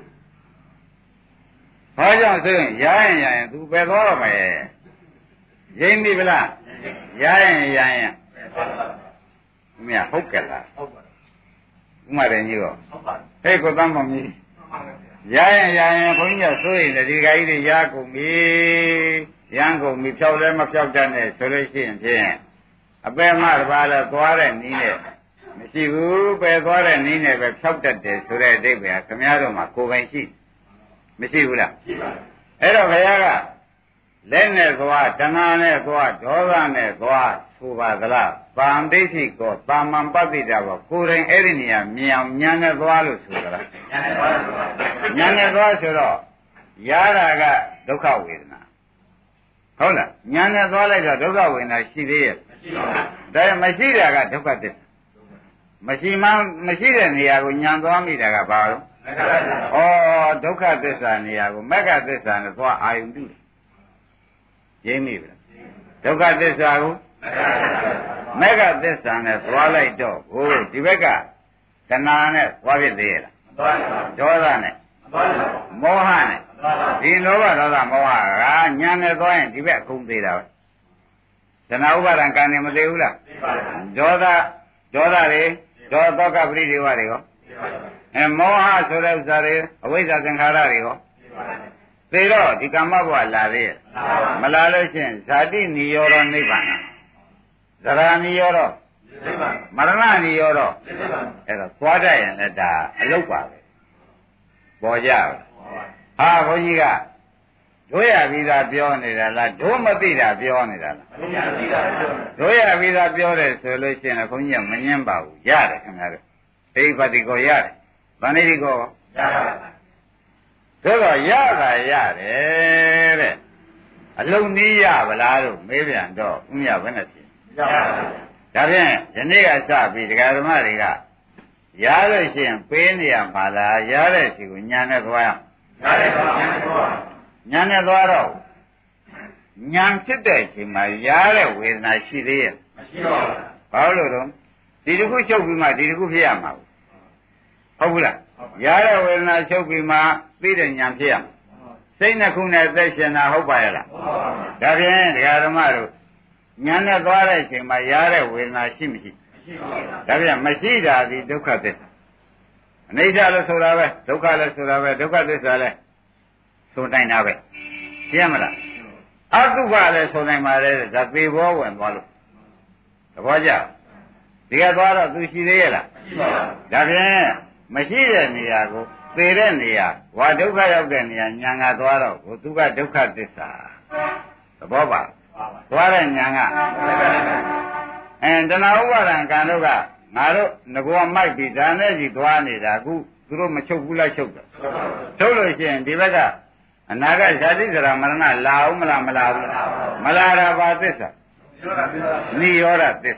ဘာကြောင့်ဆိုရင်ရရင်ရရင်သူပဲသွားတော့မယ်ရိမ့်ပြီဗလားရရင်ရရင်မြတ်ဟုတ်ကဲ့လားဟုတ်ပါဥမာတယ်ကြီးတော့ဟုတ်ပါဟဲ့ကိုတမ်းမမီးရရင်ရရင်ဘုန်းကြီးကဆိုရင်ဒီခါကြီးတွေရကုန်ပြီရန်ကုန်ပြီဖြောက်လည်းမဖြောက်တတ်နဲ့ဆိုလို့ရှိရင်ဖြင့်အပေမတပါးလဲသွားတဲ့နီးနဲ့မရှိဘူးပဲသွားတဲ့နီးနဲ့ပဲဖြောက်တတ်တယ်ဆိုတဲ့အဓိပ္ပာယ်ခင်ဗျားတို့မှာကိုယ်ပိုင်ရှိမရှိဘူးလားရှိပါဘူးအဲ့တော့ဘုရားကလက်နဲ့သွားတဏှာနဲ့သွားဒေါသနဲ့သွားဆိုပါသလားပန္ဒိဋ္ဌိကောပါမန်ပတ္တိတဘောကိုယ်တိုင်အဲ့ဒီနေရာမြင်အောင်ညာနဲ့သွားလို့ဆိုသလားညာနဲ့သွားဆိုတော့ရတာကဒုက္ခဝေဒနာဟုတ်လားညာနဲ့သွားလိုက်တော့ဒုက္ခဝေဒနာရှိသေးရဲ့မရှိပါဘူးဒါမရှိတာကဒုက္ခသစ္စာမရှိမှမရှိတဲ့နေရာကိုညာသွားမိတာကဘာလို့ဩဒုက္ခသစ္စာနေရာကိုမက္ခသစ္စာနဲ့သွားအာယုန်ပြုတယ်ရင်းမိပြီလားဒုက္ခသစ္စာကိုမက္ခသစ္စာနဲ့သွားလိုက်တော့ဟိုဒီဘက်ကတဏှာနဲ့သွားဖြစ်သေးရဲ့လားမသွားပါဘူးဒေါသနဲ့မသွားပါဘူးမောဟနဲ့ဒီလောဘဒေါသမောဟကညာနဲ့သွားရင်ဒီဘက်အကုန်သေးတာပဲတဏှာဥပါဒံကံနေမသေးဘူးလားသိပါဘူးဒေါသဒေါသတွေဒေါသောကပရိဒေဝတွေရောသိပါဘူးအဲမောဟဆိုတဲ့ဥစ္စာတွေအဝိဇ္ဇာသင်္ခါရတွေရောသိတော့ဒီကမ္မဘဝလာသေးရဲ့မလာလို့ရှိရင်ဇာတိနိရောဓနိဗ္ဗာန်သရဏနိရောဓနိဗ္ဗာန်မရဏနိရောဓနိဗ္ဗာန်အဲ့တော့သွားတတ်ရင်လည်းဒါအလုပ်ပါပဲပေါ်ကြဟာဘုန်းကြီးကတို့ရပြီးသားပြောနေတာလားတို့မသိတာပြောနေတာလားမသိတာပြောတို့ရပြီးသားပြောတယ်ဆိုလို့ရှိရင်ဘုန်းကြီးကမငင်းပါဘူးရတယ်ခင်ဗျားတို့အိပတိကိုရတယ်ဗန္ဓိတိကိုရပါဘူးဒါတော့ရတာရတယ်တဲ့အလုံးနည်းရဗလားလို့မေးပြန်တော့ဥမြဘယ်နဲ့ဖြစ်ရပါဘူးဒါဖြင့်ယနေ့ကစပြီးဒကာဓမ္မတွေကရလို့ရှိရင်ပေးနေရမှာလားရတဲ့စီကိုညာနဲ့သွားရရတယ်ပါညာနဲ့သွားညာနဲ့သွားတော့ညာဖြစ်တဲ့အချိန်မှာရတဲ့ဝေဒနာရှိသေးရဲ့မရှိပါဘူးဘာလို့လဲတော့ဒီတစ်ခုချုပ်ပြီးမှဒီတစ်ခုဖြစ်ရမှာဟုတ်ဘူးလားရတဲ့ဝေဒနာချုပ်ပြီးမှသိတဲ့ညာဖြစ်ရမှာစိတ်နှစ်ခုနဲ့သက်ရှင်တာဟုတ်ပါရဲ့လားဟုတ်ပါဘူးဒါဖြင့်ဒကာဓမ္မတို့ညာနဲ့သွားတဲ့အချိန်မှာရတဲ့ဝေဒနာရှိမရှိမရှိပါဘူးဒါဖြင့်မရှိတာဒီဒုက္ခသစ္စာအနိစ္စလို့ဆိုတာပဲဒုက္ခလို့ဆိုတာပဲဒုက္ခသစ္စာလည်းဆိုနိုင်တာပဲရှင်းမလားအတုပလည်းဆိုနိုင်ပါလေဒါသေဘောဝင်သွားလို့သဘောကျဒီကသွားတော့သူရှိသေးရဲ့လားမရှိပါဘူးဒါဖြင့်မရှိတဲ့နေရာကိုသေတဲ့နေရာဝါဒုက္ခရောက်တဲ့နေရာညာငါသွားတော့ကိုသူကဒုက္ခသစ္စာသဘောပါသွားတဲ့ညာကအဲတဏှာဥပါဒံကံတို့ကငါတို့ငကောမိုက်ပြီးဒါနဲ့ကြီးသွားနေတာအခုသူတို့မချုပ်ဘူးလားချုပ်တယ်ချုပ်လို့ရှိရင်ဒီဘက်ကအနာဂတ်ဇာတိဇရာမရဏလာအောင်မလားမလာဘူးမလာတာပါသစ္စာနိရောဓသစ္စာ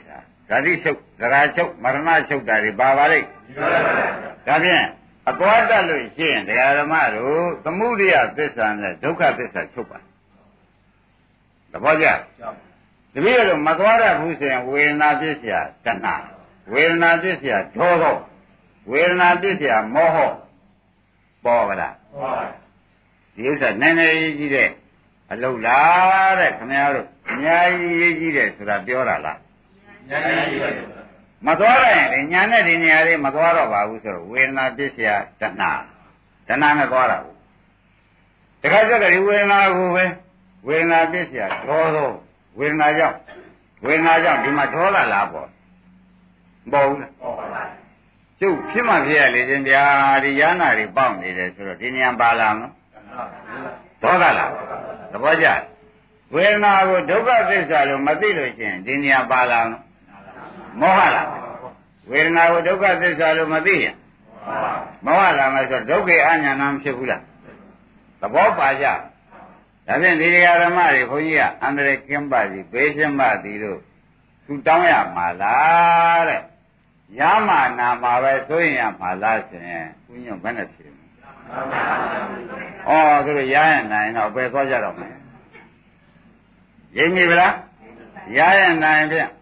ဓာတိချုပ်သရာချုပ်မရဏချုပ်တာတွေပါပါလိမ့်ဒါဖြင့်အသွားတတ်လို့ရှိရင်တရားဓမ္မတို့သမုဒိယသစ္စာနဲ့ဒုက္ခသစ္စာချုပ်ပါသဘောကျတပည့်တော်မသွားရဘူးဆိုရင်ဝေဒနာဖြစ်เสียတဏှာဝေဒနာဖြစ်เสียဒေါသဝေဒနာဖြစ်เสียမောဟပေါ်ပါလားပေါ်ပါဒီဥစ္စာနည်းနည်းကြီးကြီးတဲ့အလုပ်လားတဲ့ခင်ဗျားတို့အများကြီးရေးကြီးတယ်ဆိုတာပြောတာလားအများကြီးပါမသွားရရင်ညာနဲ့ဒီနေရာလေးမသွားတော့ပါဘူးဆိုတော့ဝေဒနာဖြစ်เสียတဏှာတဏှာနဲ့သွားတာဘူးတခါကျတော့ဒီဝေဒနာကိုပဲဝေဒနာဖြစ်เสียဒေါသဝေဒနာကြောင့်ဝေဒနာကြောင့်ဒီမှာဒေါသလားပေါ့မပေါ်ဘူးလားပေါ်ပါပါကျုပ်ဖြစ်မှဖြစ်ရလေခြင်းဗျာဒီယာနာတွေပေါက်နေတယ်ဆိုတော့ဒီနေရာပါလာမလို့ဒေါသလားသဘောကျဝေဒနာကိုဒုက္ခသစ္စာလို့မသိလို့ရှိရင်ဒီနေရာပါလာမလို့မောဟလားဝေဒနာကိုဒုက္ခသစ္စာလို့မသိရင်မောဟလာမယ်ဆိုတော့ဒုက္ခအညာဏမဖြစ်ဘူးလားသဘောပါကြဒါဖြင့်ဒီဓမ္မတွေဘုန်းကြီးကအန္တရာယ်ကင်းပါစီဘေးရှင်းပါသည်လို့သူတောင်းရမှာလားတဲ့ရမနာမှာပဲဆိုရင်ရမှာလားဆိုရင်ဘုညွန့်ဘယ်နဲ့ဖြစ်လဲဩသူတို့ရရင်နိုင်တော့ပဲသွားကြတော့မယ်ရင်းမိဗလားရရင်နိုင်ဖြင့်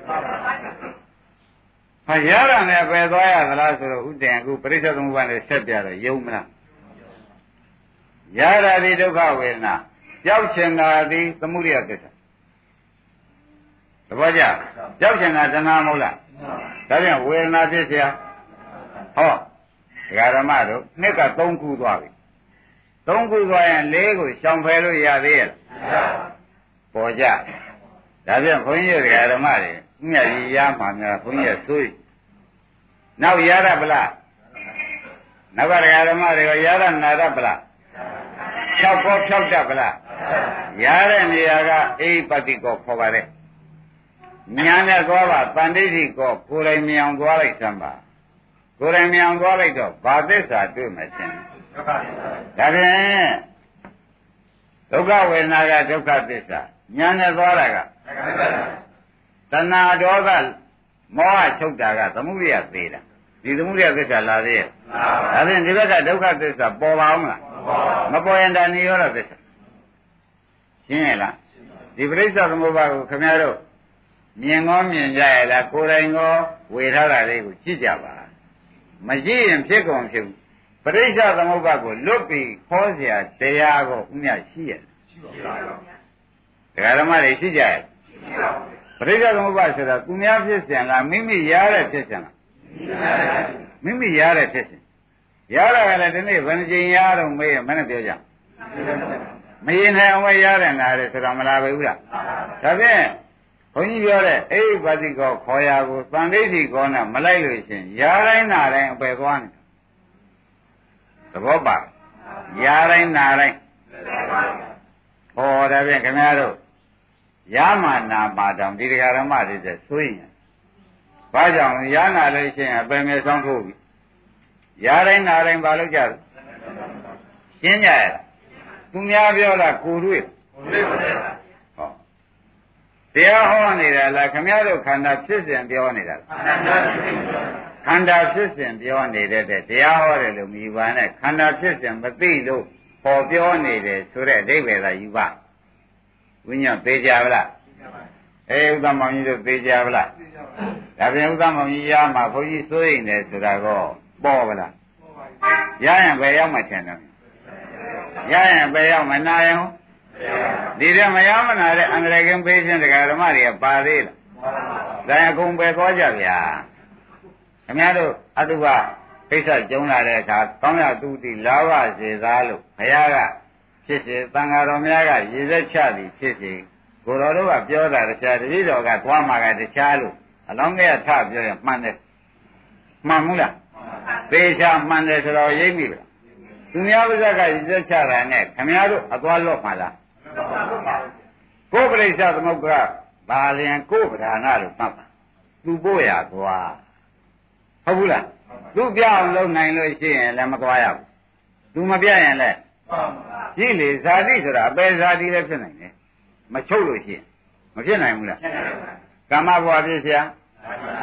ဟာရတာနဲ့ပဲသွားရသလားဆိုတော့ဥတ္တန်အခုပရိစ္ဆေသမုပ္ပါဒ်နဲ့ဆက်ပြတော့ယုံမလားရတာဒီဒုက္ခဝေဒနာကြောက်ချင်တာဒီသမုဒိယသစ္စာသဘောကျကြောက်ချင်တာတဏှာမဟုတ်လားဒါပြန်ဝေဒနာဖြစ်เสียဟောဒကာဓမ္မတို့နှစ်ကသုံးခုသွားပြီသုံးခုသွားရင်လေးကိုရှောင်ဖယ်လို့ရသေးရဲ့လားပေါ်ကြဒါပြန်ဘုန်းကြီးဒကာဓမ္မတွေမြတ်ကြီးရမှာများဘုန်းကြီးဆွေးနောက်ရရပလားနောက်ကဒကာဓမ္မတွေကရရနာရပလားဖြောက်ကောဖြောက်တတ်ပလားရတဲ့နေရာကအိပတိကောခေါ်ပါတဲ့ညာနဲ့သွားပါတန်ဋိဋ္ဌိကောကိုယ်တိုင်မြောင်သွားလိုက်စမ်းပါကိုယ်တိုင်မြောင်သွားလိုက်တော့ဘာသစ္စာတွေ့မှရှင်ဒါဖြင့်ဒုက္ခဝေဒနာကဒုက္ခသစ္စာညာနဲ့သွားတာကတဏှာဒေါသမောဟချုပ်တာကသမုဒိယသေးတာဒီသမုဒိယသစ္စာလာသေးရဲ့ဒါဖြင့်ဒီဘက်ကဒုက္ခသစ္စာပေါ်ပါအောင်လားမပေါ်ရင်ဒါနိရောဓသစ္စာရှင်းရဲ့လားဒီပရိစ္ဆေသမုပ္ပါဒ်ကိုခင်ဗျားတို့မြင်ကောမြင်ကြရလားကိုယ်တိုင်ကောဝေထားတာလေးကိုကြည့်ကြပါမကြည့်ရင်ဖြစ်ကုန်ဖြစ်ဘူးပရိစ္ဆေသမုပ္ပါဒ်ကိုလွတ်ပြီးခေါ်เสียတရားကိုဥမျှရှိရဲ့ရှိပါဘူးဒကာဓမ္မတွေရှိကြရဲ့ရှိပါဘူးပရိစ္ဆေသမုပ္ပါဒ်ဆိုတာသူများဖြစ်စဉ်လားမိမိရတဲ့ဖြစ်စဉ်လားမိမိရတဲ့ဖြစ်စဉ်ရတာကလည်းဒီနေ့ဘယ်နှကြိမ်ရတော့မေးရင်မနဲ့ပြောကြမရင်နိုင်အောင်ရတယ်နားတယ်ဆိုတော့မလာဘူးလားဒါဖြင့်ဘုန်းကြီးပြောတဲ့အိဋ္ဌပါတိကောခေါ်ရာကိုသံဒိဋ္ဌိကောနဲ့မလိုက်လို့ရှင်ရတိုင်းနာတိုင်းအပယ်သွားနေသဘောပါရတိုင်းနာတိုင်းဟောဒါဖြင့်ခင်ဗျားတို့ရမနာပါတောင်ဒီတရားဓမ္မတွေကျဆိုရင်ဘာကြောင့်ရနာလို့ရှင်အပယ်မြေဆောင်ထိုးပြီရတိုင်းနာတိုင်းဘာလို့ကြလဲရှင်းကြရသူများပြောတာကိုတွေ့ဟောတရားဟောနေတာလားခမည်းတော်ခန္ဓာဖြစ်စဉ်ပြောနေတာလားခန္ဓာဖြစ်စဉ်ပြောနေတဲ့တရားဟောတယ်လို့မြည်ပါနဲ့ခန္ဓာဖြစ်စဉ်မသိလို့ပေါ်ပြောနေတယ်ဆိုတဲ့အဓိပ္ပာယ်သာယူပါဝိညာဉ်သေးကြဗလားအေးဥဒ္ဓမောင်ကြီးတို့သေးကြဗလားဒါပြန်ဥဒ္ဓမောင်ကြီးရမှာဘုန်းကြီးစိုးရိမ်တယ်ဆိုတာကောပေါ်ဗလားရရင်ဘယ်ရောက်မှထင်တယ်ရရင်ဘယ်ရောက်မနာရင်ဒီတော့မရမနာတဲ့အန္တရာယ်ကင်းပေးခြင်းတရားဓမ္မတွေကပါသေးလားဒါရင်အကုန်ပဲသွားကြဗျာခင်ဗျားတို့အတုပကိစ္စကျုံလာတဲ့အခါကောင်းရသူတိလာဘစေသားလို့ဘုရားကဖြစ်စေသံဃာတော်များကရည်စက်ချသည်ဖြစ်စေကိုတော်တို့ကပြောတာတရားတတိတော်ကသွားမှာကတခြားလို့အလောင်းကထပြောရင်မှန်တယ်မှန်ဘူးလားသေချာမှန်တယ်ဆိုတော့ရိပ်မိလားသူများပါးစပ်ကရည်စက်ချတာနဲ့ခင်ဗျားတို့အသွားလော့မှာလားကိုယ်ပရိစ္ဆသမုပ္ပါဘာလျင်ကိုယ်ပဓာနာလို့မှတ်ပါသူပို့ရသွားဟုတ်ဘူးလားသူပြအောင်လုပ်နိုင်လို့ရှိရင်လည်းမသွားရဘူးသူမပြရင်လည်းကြည့်လေဇာတိဆိုတာအပေဇာတိလည်းဖြစ်နိုင်တယ်မချုပ်လို့ရှိရင်မဖြစ်နိုင်ဘူးလားကာမဘဝဖြစ်เสีย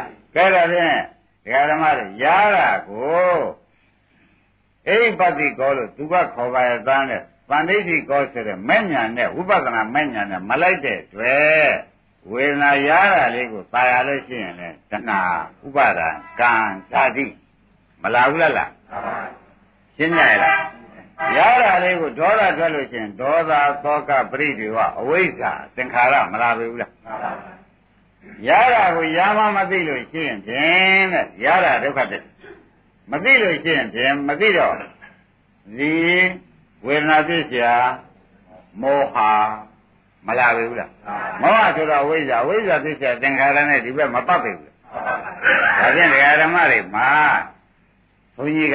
ကဲတော့ဖြင့်ဒကာဓမ္မတို့ရာတာကိုအိပတိကောလို့သူကခေါ်ပါရဲ့သားနဲ့ပန္ဒိတိကောဆိုတဲ့မဲ့ညာနဲ့ဝိပဿနာမဲ့ညာနဲ့မလိုက်တဲ့တွေ့ဝေဒနာရာတာလေးကိုပါရလို့ရှိရင်လေတဏှာဥပါဒံကံဇာတိမလာဘူးလားလားရှင်းကြရလားရာတာလေးကိုဒေါသထွက်လို့ရှိရင်ဒေါသသောကပရိဒေဝအဝိဇ္ဇာသင်္ခါရမလာဘူးလားရာတာကိုရာမမသိလို့ရှိရင်ဖြင့်တဲ့ရာတာဒုက္ခတဲ့မသိလို့ရှိရင်ဖြင့်မသိတော့ဒီဝေဒနာသိစရာမောဟမလာဘူးလားမောဟဆိုတော့ဝိဇ္ဇာဝိဇ္ဇာသိစရာသင်္ခါရနဲ့ဒီဘက်မပတ်ပြီဘူးလားဒါဖြင့်ဒကာဓမ္မတွေမှာဘုန်းကြီးက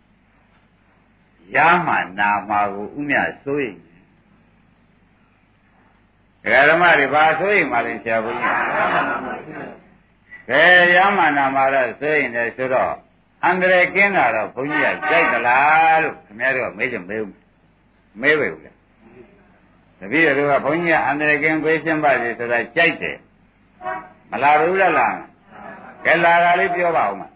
ရာမနာမှာကိုဥမြစိုးရင်ဒကာဓမ္မတွေဘာစိုးရင်မှလဲဆရာဘုန်းကြီးကဲရာမနာမှာတော့စိုးရင်လည်းဆိုတော့အန္တရာယ်ကင်းတာတော့ဘုန်းကြီးကကြိုက်သလားလို့ခင်ဗျားတို့ကမေးချင်မေးဦးမေးပဲဦးလေတပည့်တော်ကဘုန်းကြီးကအန္တရာယ်ကင်းပေးရှင်းပါစေဆိုတာကြိုက်တယ်မလာဘူးလားလားကဲလာတာလေးပြောပါဦးမ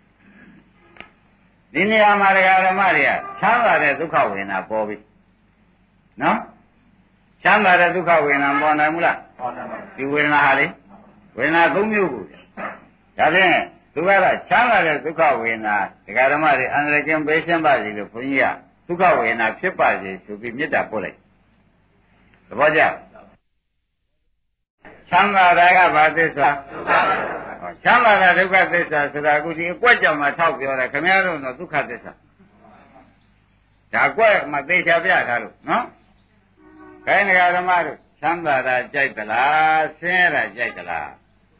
ဒီနေရာမှာဒကာဓမ္မတွေကချမ်းသာတဲ့ဒုက္ခဝေဒနာပေါ်ပြီနော်ချမ်းသာတဲ့ဒုက္ခဝေဒနာပေါ်နိုင်ဘူးလားပေါ်နိုင်ပါဘူးဒီဝေဒနာဟာလေဝေဒနာသုံးမျိုးကိုဒါဖြင့်သူကတော့ချမ်းသာတဲ့ဒုက္ခဝေဒနာဒကာဓမ္မတွေအန္တရာယ်ကင်းပေးရှင်းပါစေလို့ဘုန်းကြီးကဒုက္ခဝေဒနာဖြစ်ပါစေဆိုပြီးမေတ္တာပို့လိုက်သဘောကျချမ်းသာတာကဘာသစ္စာချမ်းသာတဲ့ဒုက္ခသစ္စာဆိုတာအခုဒီအကွက်ကြောင့်မှထောက်ပြောတယ်ခင်ဗျားတို့တော့ဒုက္ခသစ္စာဒါကွက်မှသေချာပြထားလို့နော်ခိုင်းဒကာဓမ္မတို့ချမ်းသာတာကြိုက်သလားဆင်းရဲတာကြိုက်သလား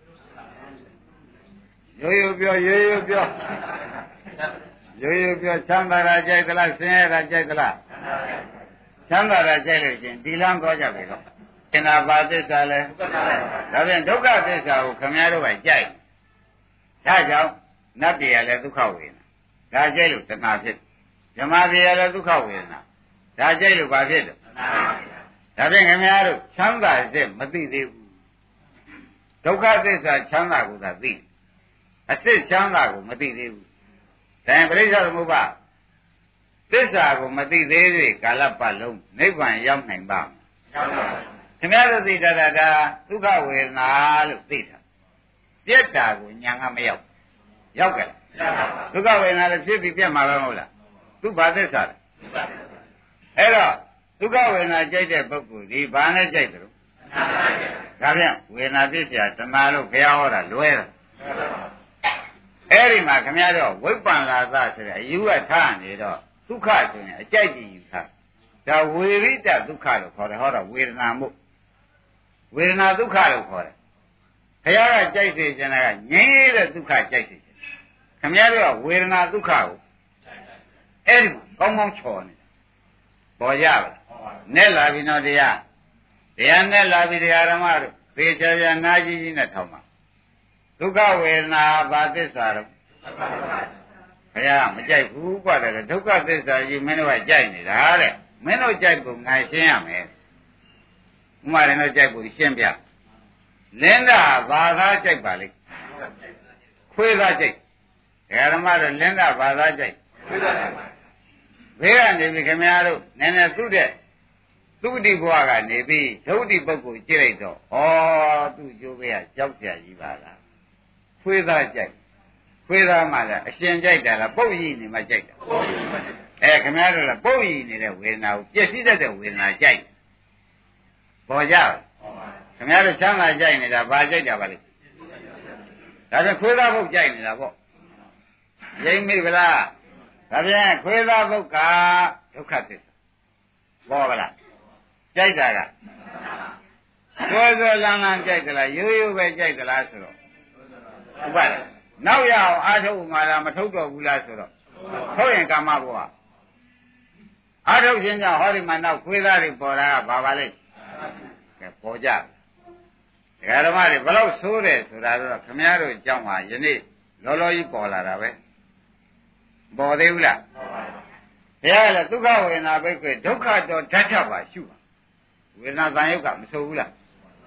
ရိုးရိုးပြောရိုးရိုးပြောရိုးရိုးပြောချမ်းသာတာကြိုက်သလားဆင်းရဲတာကြိုက်သလားချမ်းသာတာကြိုက်လို့ချင်းဒီလမ်းသွားကြပြီတော့သင်္နာပါသစ္စာလဲဒါဖြင့်ဒုက္ခသစ္စာကိုခင်ဗျားတို့ကကြိုက်ဒါကြောင့်နတ်ပြည်ရလဲဒုက္ခဝေဒနာဒါကြိုက်လို့တဏှာဖြစ်ဓမ္မပြည်ရလဲဒုက္ခဝေဒနာဒါကြိုက်လို့ဘာဖြစ်တော့ဒါဖြင့်ခင်ဗျားတို့ချမ်းသာစေမသိသေးဘူးဒုက္ခသစ္စာချမ်းသာကိုသာသိအစစ်ချမ်းသာကိုမသိသေးဘူးဒါရင်ပရိစ္ဆေသမုပ္ပါသစ္စာကိုမသိသေးသေးကာလပတ်လုံးနိဗ္ဗာန်ရောက်နိုင်ပါ့မလားခင်ဗျားတို့သိတာဒါဒုက္ခဝေဒနာလို့သိတာပြက်တာကိုညာကမရောက်ရောက်ကြလားဒုက္ခဝေဒနာလည်းဖြစ်ပြီးပြက်မှာပဲမဟုတ်လားသူဘာသစ္စာလဲအဲ့တော့ဒုက္ခဝေဒနာကြိုက်တဲ့ပုဂ္ဂိုလ်ဒီဘာနဲ့ကြိုက်တယ်လို့ဒါဖြင့်ဝေဒနာဖြစ်เสียတဏှာလို့ဘုရားဟောတာလွဲတာအဲ့ဒီမှာခင်ဗျားတို့ဝိပ္ပန္နာသဆိုတဲ့အယူကထားနေတော့ဒုက္ခဆိုရင်အကြိုက်ကြည့်ယူထားဒါဝေရိတဒုက္ခလို့ခေါ်တယ်ဟောတော့ဝေဒနာမှုဝေဒနာဒုက္ခလို့ခေါ်တယ်ဘုရားကကြိုက်စေခြင်းကငြိမ်းတဲ့ဒုက္ခကြိုက်စေခြင်းခင်ဗျားတို့ကဝေဒနာဒုက္ခကိုအဲ့ဒီကောင်းကောင်းချော်နေပေါ်ရပါနဲ့လာပြီနော်တရားတရားနဲ့လာပြီတရားဓမ္မတို့သေချာချာနာကြီးကြီးနဲ့ထောက်ပါဒုက္ခဝေဒနာဘာသစ္စာတော့ဘုရားမကြိုက်ဘူးกว่าတယ်ဒုက္ခသစ္စာကြီးမင်းတို့ကကြိုက်နေတာတဲ့မင်းတို့ကြိုက်ဖို့ငါရှင်းရမယ်ဥမာရင်တော့ကြိုက်ဖို့ရှင်းပြလင်းတာဘာသာကြိုက်ပါလိမ့်ခွေးသားကြိုက်ဓမ္မတို့လင်းတာဘာသာကြိုက်ခွေးသားကြိုက်ဘေးကနေပြီခင်ဗျားတို့နည်းနည်းသူ့တဲ့သုတိဘဝကနေပြီးဒုတိပုဂ္ဂိုလ်ကြည့်လိုက်တော့ဩသူ့ကျိုးဘေးကကြောက်ကြကြီးပါလားခွေးသားကြိုက်ခွေးသားမှလည်းအရှင်ကြိုက်တာလားပုတ်ရည်နေမှကြိုက်တာအဲခင်ဗျားတို့လည်းပုတ်ရည်နေတဲ့ဝေဒနာကိုပြည့်စည်တတ်တဲ့ဝေဒနာကြိုက်ပေါ်ကြခင်ဗျားတို့ချမ်းသာကြိုက်နေတာဘာကြိုက်တာပါလဲဒါဆိုခွေးသားပုတ်ကြိုက်နေတာပေါ့ရိမ့်မိဗလားဒါပြန်ခွေးသားပုတ်ကဒုက္ခသစ္စာပေါ်ဗလားကြိုက်တာကကျွဲကျွဲလန်းလန်းကြိုက်သလားရိုးရိုးပဲကြိုက်သလားဆိုတော့ဥပါဒနောက်ရအောင်အာထုတ်မှလားမထုတ်တော့ဘူးလားဆိုတော့ထုတ်ရင်ကာမဘဝအာထုတ်ခြင်းကြောင့်ဟောဒီမှာနောက်ခွေးသားတွေပေါ်တာကဘာပါလဲကဲပေါ်ကြဒကာဓမ္မတွေဘလို့ဆိုးတယ်ဆိုတာတော့ခမည်းတော်ကြောင့်ဟာယနေ့လောလောကြီးပေါ်လာတာပဲပေါ်သေးဘူးလားဘုရားလည်းဒုက္ခဝေဒနာဘိက္ခေဒုက္ခတော့ဓာတ်ထပါရှုပါဝေဒနာသံယုတ်ကမဆိုးဘူးလား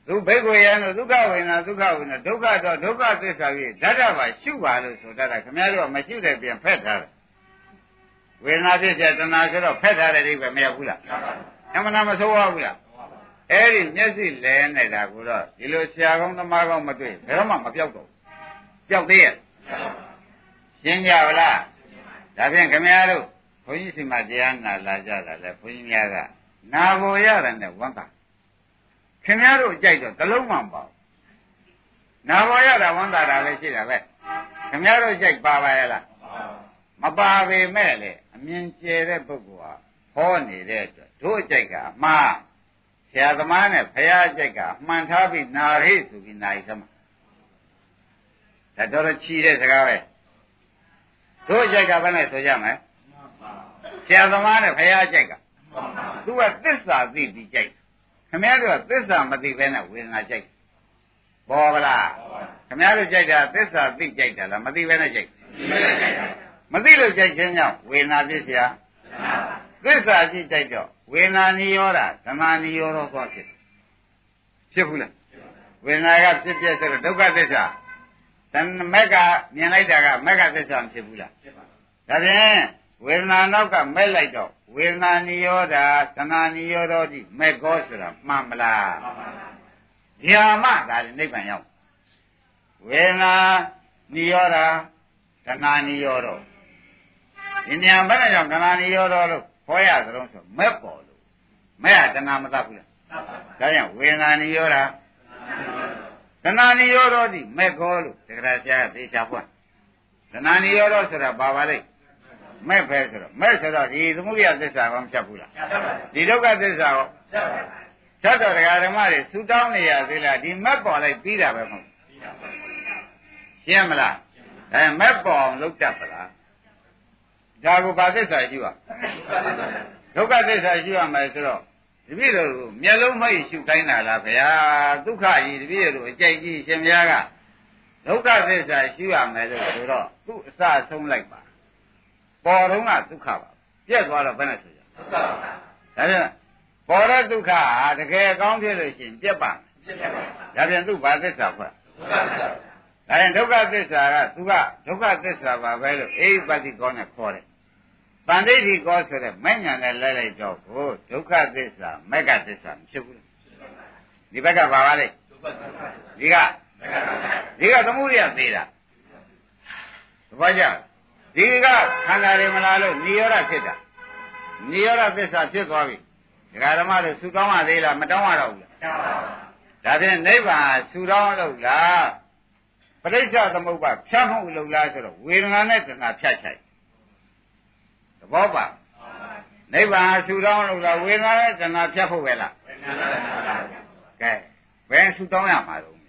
သူဘိက္ခုယံတို့ဒုက္ခဝေဒနာဒုက္ခဝေဒနာဒုက္ခတော့ဒုက္ခသစ္စာကြီးဓာတ်တော့ပါရှုပါလို့ဆိုတတ်တာခင်ဗျားတို့ကမရှုတဲ့ပြန်ဖက်ထားတယ်ဝေဒနာဖြစ်တဲ့တဏှာဆိုတော့ဖက်ထားတဲ့အိဗယ်မရဘူးလားအမှန်တမ်းမဆိုးဘူးလားအဲ့ဒီမျက်စိလဲနေတာကိုတော့ဒီလိုဆရာကောင်းသမားကောင်းမတွေ့ဘယ်တော့မှမပြောက်တော့ဘူးပြောက်သေးရဲ့ရှင်းကြပါလားဒါဖြင့်ခင်ဗျားတို့ဘုန်းကြီးစီမတရားနာလာကြတာလေဘုန်းကြီးများကနာကိုရတယ်နဲ့ဝန်တာခင်ဗျားတို့ကြိုက်တော့တလုံးမှမပေါ့နာဘောရတာဝန်တာတာပဲရှိတာပဲခင်ဗျားတို့ကြိုက်ပါပါရဲ့လားမပါပေမဲ့လေအမြင်ကျဲတဲ့ပုဂ္ဂိုလ်ဟာဟောနေတဲ့အတွက်တို့ကြိုက်ကအမှားဆရာသမားနဲ့ဖရာကြိုက်ကအမှန်ထားပြီးနာရိဆိုပြီးနာရီသမားဒါတော့ချီတဲ့စကားပဲတို့ကြိုက်ကဘယ်နဲ့ဆိုကြမလဲဆရာသမားနဲ့ဖရာကြိုက်ကသူကသစ္စာသိပြီးကြိုက်ခင်ဗျားတို့ကသစ္စာမသိဘဲနဲ့ဝေဒနာကြိုက်ပေါ်ပါလားခင်ဗျားတို့ကြိုက်တာသစ္စာသိကြိုက်တာလားမသိဘဲနဲ့ကြိုက်မသိလို့ကြိုက်ခြင်းကြောင့်ဝေဒနာဖြစ်เสียသစ္စာကြည့်ကြိုက်တော့ဝေဒနာနိရောဓသမာနိရောဓသွားဖြစ်ဖြစ်ဘူးလားဝေဒနာကဖြစ်ပြဆိုတော့ဒုက္ခသစ္စာတဏမက်ကမြင်လိုက်တာကမက်ကသစ္စာမဖြစ်ဘူးလားဖြစ်ပါဒါဖြင့်ဝေဒနာနောက်ကမဲ့လိုက်တော့ဝေဒနာနိရောဓသနာနိရောဓတိမက်ကောဆိုတာမှန်မလားမှန်ပါပါဓမ္မဒါလည်းနိဗ္ဗာန်ရောက်ဝေဒနာနိရောဓသနာနိရောဓဒီနေရာဘယ်နဲ့ကြောင့်သနာနိရောဓလို့ခေါ်ရသလုံးဆိုမက်ပေါ်လို့မက်ကသနာမတတ်ဘူးလားတတ်ပါပါဒါကြောင့်ဝေဒနာနိရောဓသနာနိရောဓတိမက်ကောလို့တက္ကရာဆရာကသေချာဖွင့်သနာနိရောဓဆိုတာဘာပါလဲမဲ့ပဲဆိုတော့မဲ့ဆိုတော့ဒီသမုဒိယသစ္စာကောဖြတ်ဘူးလားဒီဒုက္ခသစ္စာကောဖြတ်တော့တရားဓမ္မတွေဆူတောင်းနေရသေးလားဒီမဲ့ပေါ်လိုက်ပြီးတာပဲမဟုတ်ရှင်းမလားအဲမဲ့ပေါ်အောင်လုပ်တတ်ပါလားဒါကိုဘာသစ္စာရှိပါဒုက္ခသစ္စာရှိရမယ်ဆိုတော့တပည့်တော်မျက်လုံးမိတ်ရှုခိုင်းတာလားဗျာဒုက္ခကြီးတပည့်တော်အကြိုက်ကြီးရှင်ဘုရားကဒုက္ခသစ္စာရှိရမယ်လို့ဆိုတော့သူ့အစဆုံးလိုက်ပါပေါ်တော့ကဒုက္ခပါပြက်သွားတော့ဘယ်နဲ့ဆိုကြဒုက္ခပါဒါပြန်ပေါ်တဲ့ဒုက္ခဟာတကယ်ကောင်းဖြစ်လို့ရှိရင်ပြက်ပါပြက်ပါဒါပြန်သူ့ဘာသစ္စာဖွဲ့ဒါရင်ဒုက္ခသစ္စာကသူကဒုက္ခသစ္စာပါပဲလို့အိပတိကောနဲ့ခေါ်တယ်တန်ဋိဋ္ဌိကောဆိုတဲ့မဲ့ညာနဲ့လဲလိုက်တော့ကိုဒုက္ခသစ္စာမက္ခသစ္စာမဖြစ်ဘူးဒီဘက်ကပါပါလေဒီကဒီကသမုဒိယသေးတာသဘောကျဒီကခန္ဓာတွေမလာလို့နိရောဓဖြစ်တာနိရောဓသစ္စာဖြစ်သွားပြီဒကာဓမ္မတို့ဆူတောင်းရသေးလားမတောင်းရတော့ဘူးလားတောင်းပါဘူးဒါဖြင့်နိဗ္ဗာန်ဆူတောင်းလို့လားပရိစ္ဆသမုပ္ပါဖြတ်မှုလို့လားဆိုတော့ဝေဒနာနဲ့တဏှာဖြတ်ချိုက်သဘောပါနိဗ္ဗာန်ဆူတောင်းလို့လားဝေဒနာနဲ့တဏှာဖြတ်ဖို့ပဲလားကဲဘယ်ဆူတောင်းရမှာတော့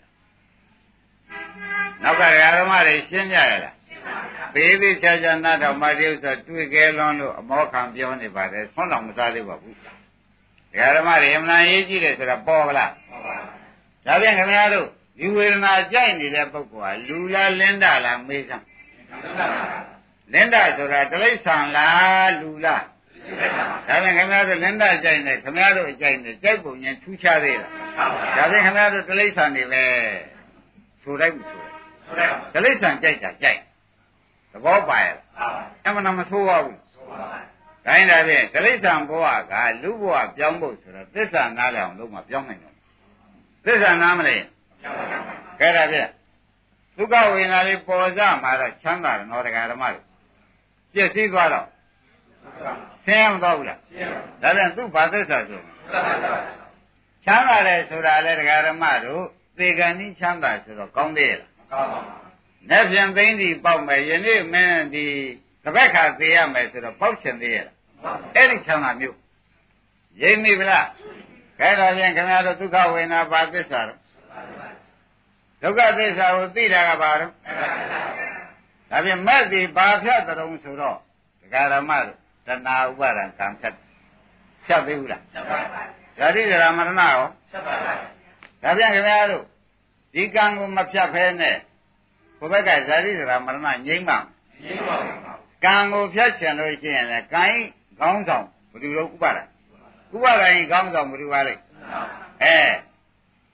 နောက်ကဒကာဓမ္မတွေရှင်းကြရလားသေးသေးချာချာနားတော်မတိဥစ္စာတွေ့ကြလွန်းလို့အမောခံပြောနေပါတယ်ဆွမ်းတော်မစားသေးပါဘူးဒကာဓမ္မတွေအမှန်ရေးကြည့်တယ်ဆိုတာပေါ်ကလားပေါ်ပါဘူးဒါပြန်ခင်ဗျားတို့ဒီဝေဒနာကြိုက်နေတဲ့ပုဂ္ဂိုလ်ဟာလူလားလင်းတာလားမေးစမ်းလင်းတာဆိုတာတိရစ္ဆာန်လားလူလားဒါပြန်ခင်ဗျားတို့လင်းတာကြိုက်နေခင်ဗျားတို့အကြိုက်နေကြိုက်ပုံချင်းထူးခြားသေးလားဒါပြန်ခင်ဗျားတို့တိရစ္ဆာန်တွေပဲဆိုလိုက်ပြီဆိုလိုက်တိရစ္ဆာန်ကြိုက်တာကြိုက်သဘောပါရဲ့အမှန်မဆိုးပါဘူးဒါရင်ဒါဖြင့်တိရစ္ဆာန်ဘဝကလူဘဝပြောင်းဖို့ဆိုတော့သစ္စာနားလည်အောင်လုပ်မှပြောင်းနိုင်တယ်သစ္စာနားမလဲကဲဒါဖြင့်ဒုက္ခဝေဒနာလေးပေါ်ကြမှာတော့ချမ်းသာတယ်နော်တရားဓမ္မတို့ပြည့်စည်သွားတော့ဆင်းရဲမသွားဘူးလားဒါဖြင့်သူ့ဘာသစ္စာဆိုချမ်းသာတယ်ဆိုတာလေတရားဓမ္မတို့သေကံဤချမ်းသာဆိုတော့ကောင်းသေးရဲ့လားမကောင်းပါဘူး။လက်ပြန်သိမ့်စီပေါက်မယ်ယနေ့မင်းဒီတပတ်ခါသေးရမယ်ဆိုတော့ပေါက်ချင်သေးရဲ့လား။အဲ့ဒီချမ်းသာမျိုးရိပ်မိဗလား။ခဲတော်ပြန်ခင်ဗျားတို့ဒုက္ခဝေဒနာဘာသစ္စာတော့ဒုက္ခသစ္စာကိုသိတာကဘာတော့ဒါပြန်မဲ့စီဘာဖြတ်တုံးဆိုတော့ဒကာရမတို့တဏှာဥပါဒံကံဖြတ်ဖြတ်သေးဘူးလားဖြတ်ပါပါဓာတိဒရာမရဏရောဖြတ်ပါပါဒါပြန်ခင်ဗျားတို့ဒီကံကိုမဖြတ်ဖဲနဲ့ဘုဘက်ကဇာတိဒရာမရဏငြိမ့်ပါငြိမ့်ပါကံကိုဖြတ်ချင်လို့ရှိရင်လည်းကံခေါင်းဆောင်ဘယ်လိုလုပ်ဥပါဒံဥပါဒံခေါင်းဆောင်ဘယ်လိုပါလဲအဲ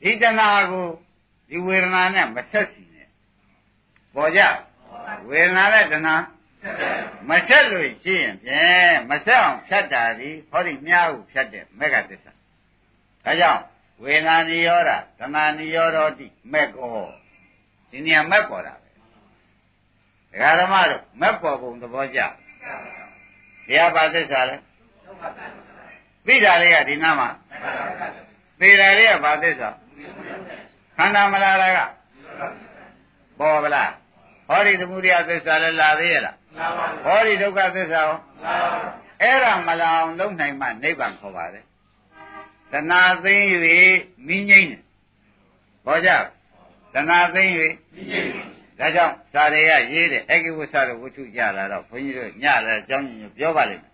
ဒီတဏှာကိုဒီဝေဒနာနဲ့မဆက်စီနဲ့ပေါ်ကြဝေဒနာနဲ့တဏှာမဆက်လို့ရှိရင်ဖြင့်မဆက်အောင်ဖြတ်တာဒီဟောဒီမြားကိုဖြတ်တဲ့မေဃသစ္စာဒါကြောင့်ဝေဒနာနိရောဓတဏှာနိရောဓတိမေကောဒီနေရာမက်ပေါ်တာပဲဒကာဓမ္မတို့မက်ပေါ်ပုံသဘောကျတရားပါသစ္စာလဲသိတာလေးကဒီနားမှာသိတာလေးကဘာသစ္စာခန္ဓာမလားလားကပေါ်ဗလားဟောဒီသမုဒယသစ္စာလဲလာသေးရဲ့လားဟောဒီဒုက္ခသစ္စာရောအဲ့ဒါမလာအောင်လုပ်နိုင်မှနိဗ္ဗာန်ခေါ်ပါတယ်တဏှာသိမ့်၍မိငိမ့်တယ်ဘောကြတဏှာသိမ့်၍မိငိမ့်ဒါကြောင့်ဇာရေကရေးတယ်အကိဝဆတို့ဝတ္ထုကြလာတော့ဘုန်းကြီးတို့ညလည်းအကြောင်းကြီးပြောပါလိမ့်မယ်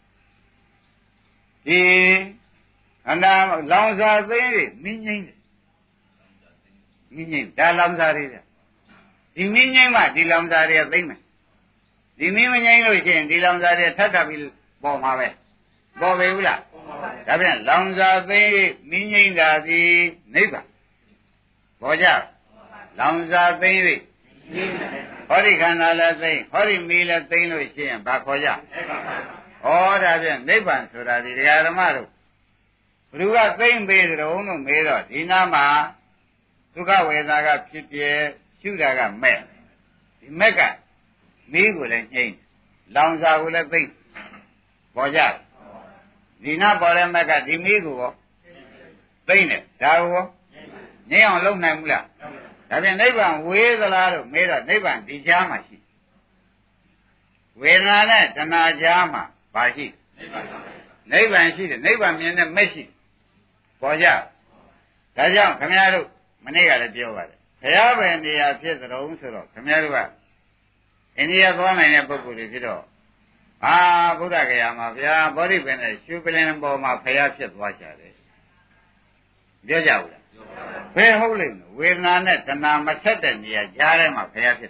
ဒီအန္တလောင်စာသိမ့်၍မိငိမ့်တယ်မိငိမ့်ဒါလောင်စာတွေဒီမိငိမ့်မှဒီလောင်စာတွေသိမ့်မယ်ဒီမိမငိမ့်လို့ရှိရင်ဒီလောင်စာတွေထပ်ထပ်ပြီးပေါ်မှာပဲပေါ်ပြီဘူးလားဒါပြန်လောင်စာသိမိငိမ့်တာဒီနိဗ္ဗာန်ပေါ်ကြလောင်စာသိ၍ဟောဒီခန္ဓာလည်းသိဟောဒီမီးလည်းသိလို့ရှိရင်ဘာခေါ်ကြဩဒါပြန်နိဗ္ဗာန်ဆိုတာဒီတရားဓမ္မတို့ဘ누구ကသိမ့်ပေးကြုံလို့မေးတော့ဒီနာမှာဒုက္ခဝေဒနာကဖြစ်ပြရှုတာကမဲ့ဒီမဲ့ကမီးကိုလည်းညှိမ့်လောင်စာကိုလည်းသိပေါ်ကြဒီနာပေါ်တဲ့မက်ကဒီမီးကိုရောသိနေဒါကိုငြိမ်းအောင်လုပ်နိုင်ဘူးလားဒါပြန်နိဗ္ဗာန်ဝေးသလားလို့မေးတော့နိဗ္ဗာန်ဒီကြားမှာရှိဝေဒနာနဲ့တဏှာကြားမှာဘာရှိနိဗ္ဗာန်ရှိတယ်နိဗ္ဗာန်မြင်တဲ့မဲ့ရှိပေါ်ကြဒါကြောင့်ခင်ဗျားတို့မနေ့ကလည်းပြောပါတယ်ဘုရားပဲနေရာဖြစ်သလုံးဆိုတော့ခင်ဗျားတို့ကအိန္ဒိယသွားနိုင်တဲ့ပုဂ္ဂိုလ်တွေဖြစ်တော့အာဗုဒ္ဓဂယာမှာဗျာဘောဓိပင်နဲ့ရှုပလင်ပေါ်မှာဖျားဖြစ်သွားကြတယ်ပြောကြဘူးလားဘယ်ဟုတ်လိမ့်မလဲဝေဒနာနဲ့တဏှာမဆက်တဲ့နေရာကြားထဲမှာဖျားဖြစ်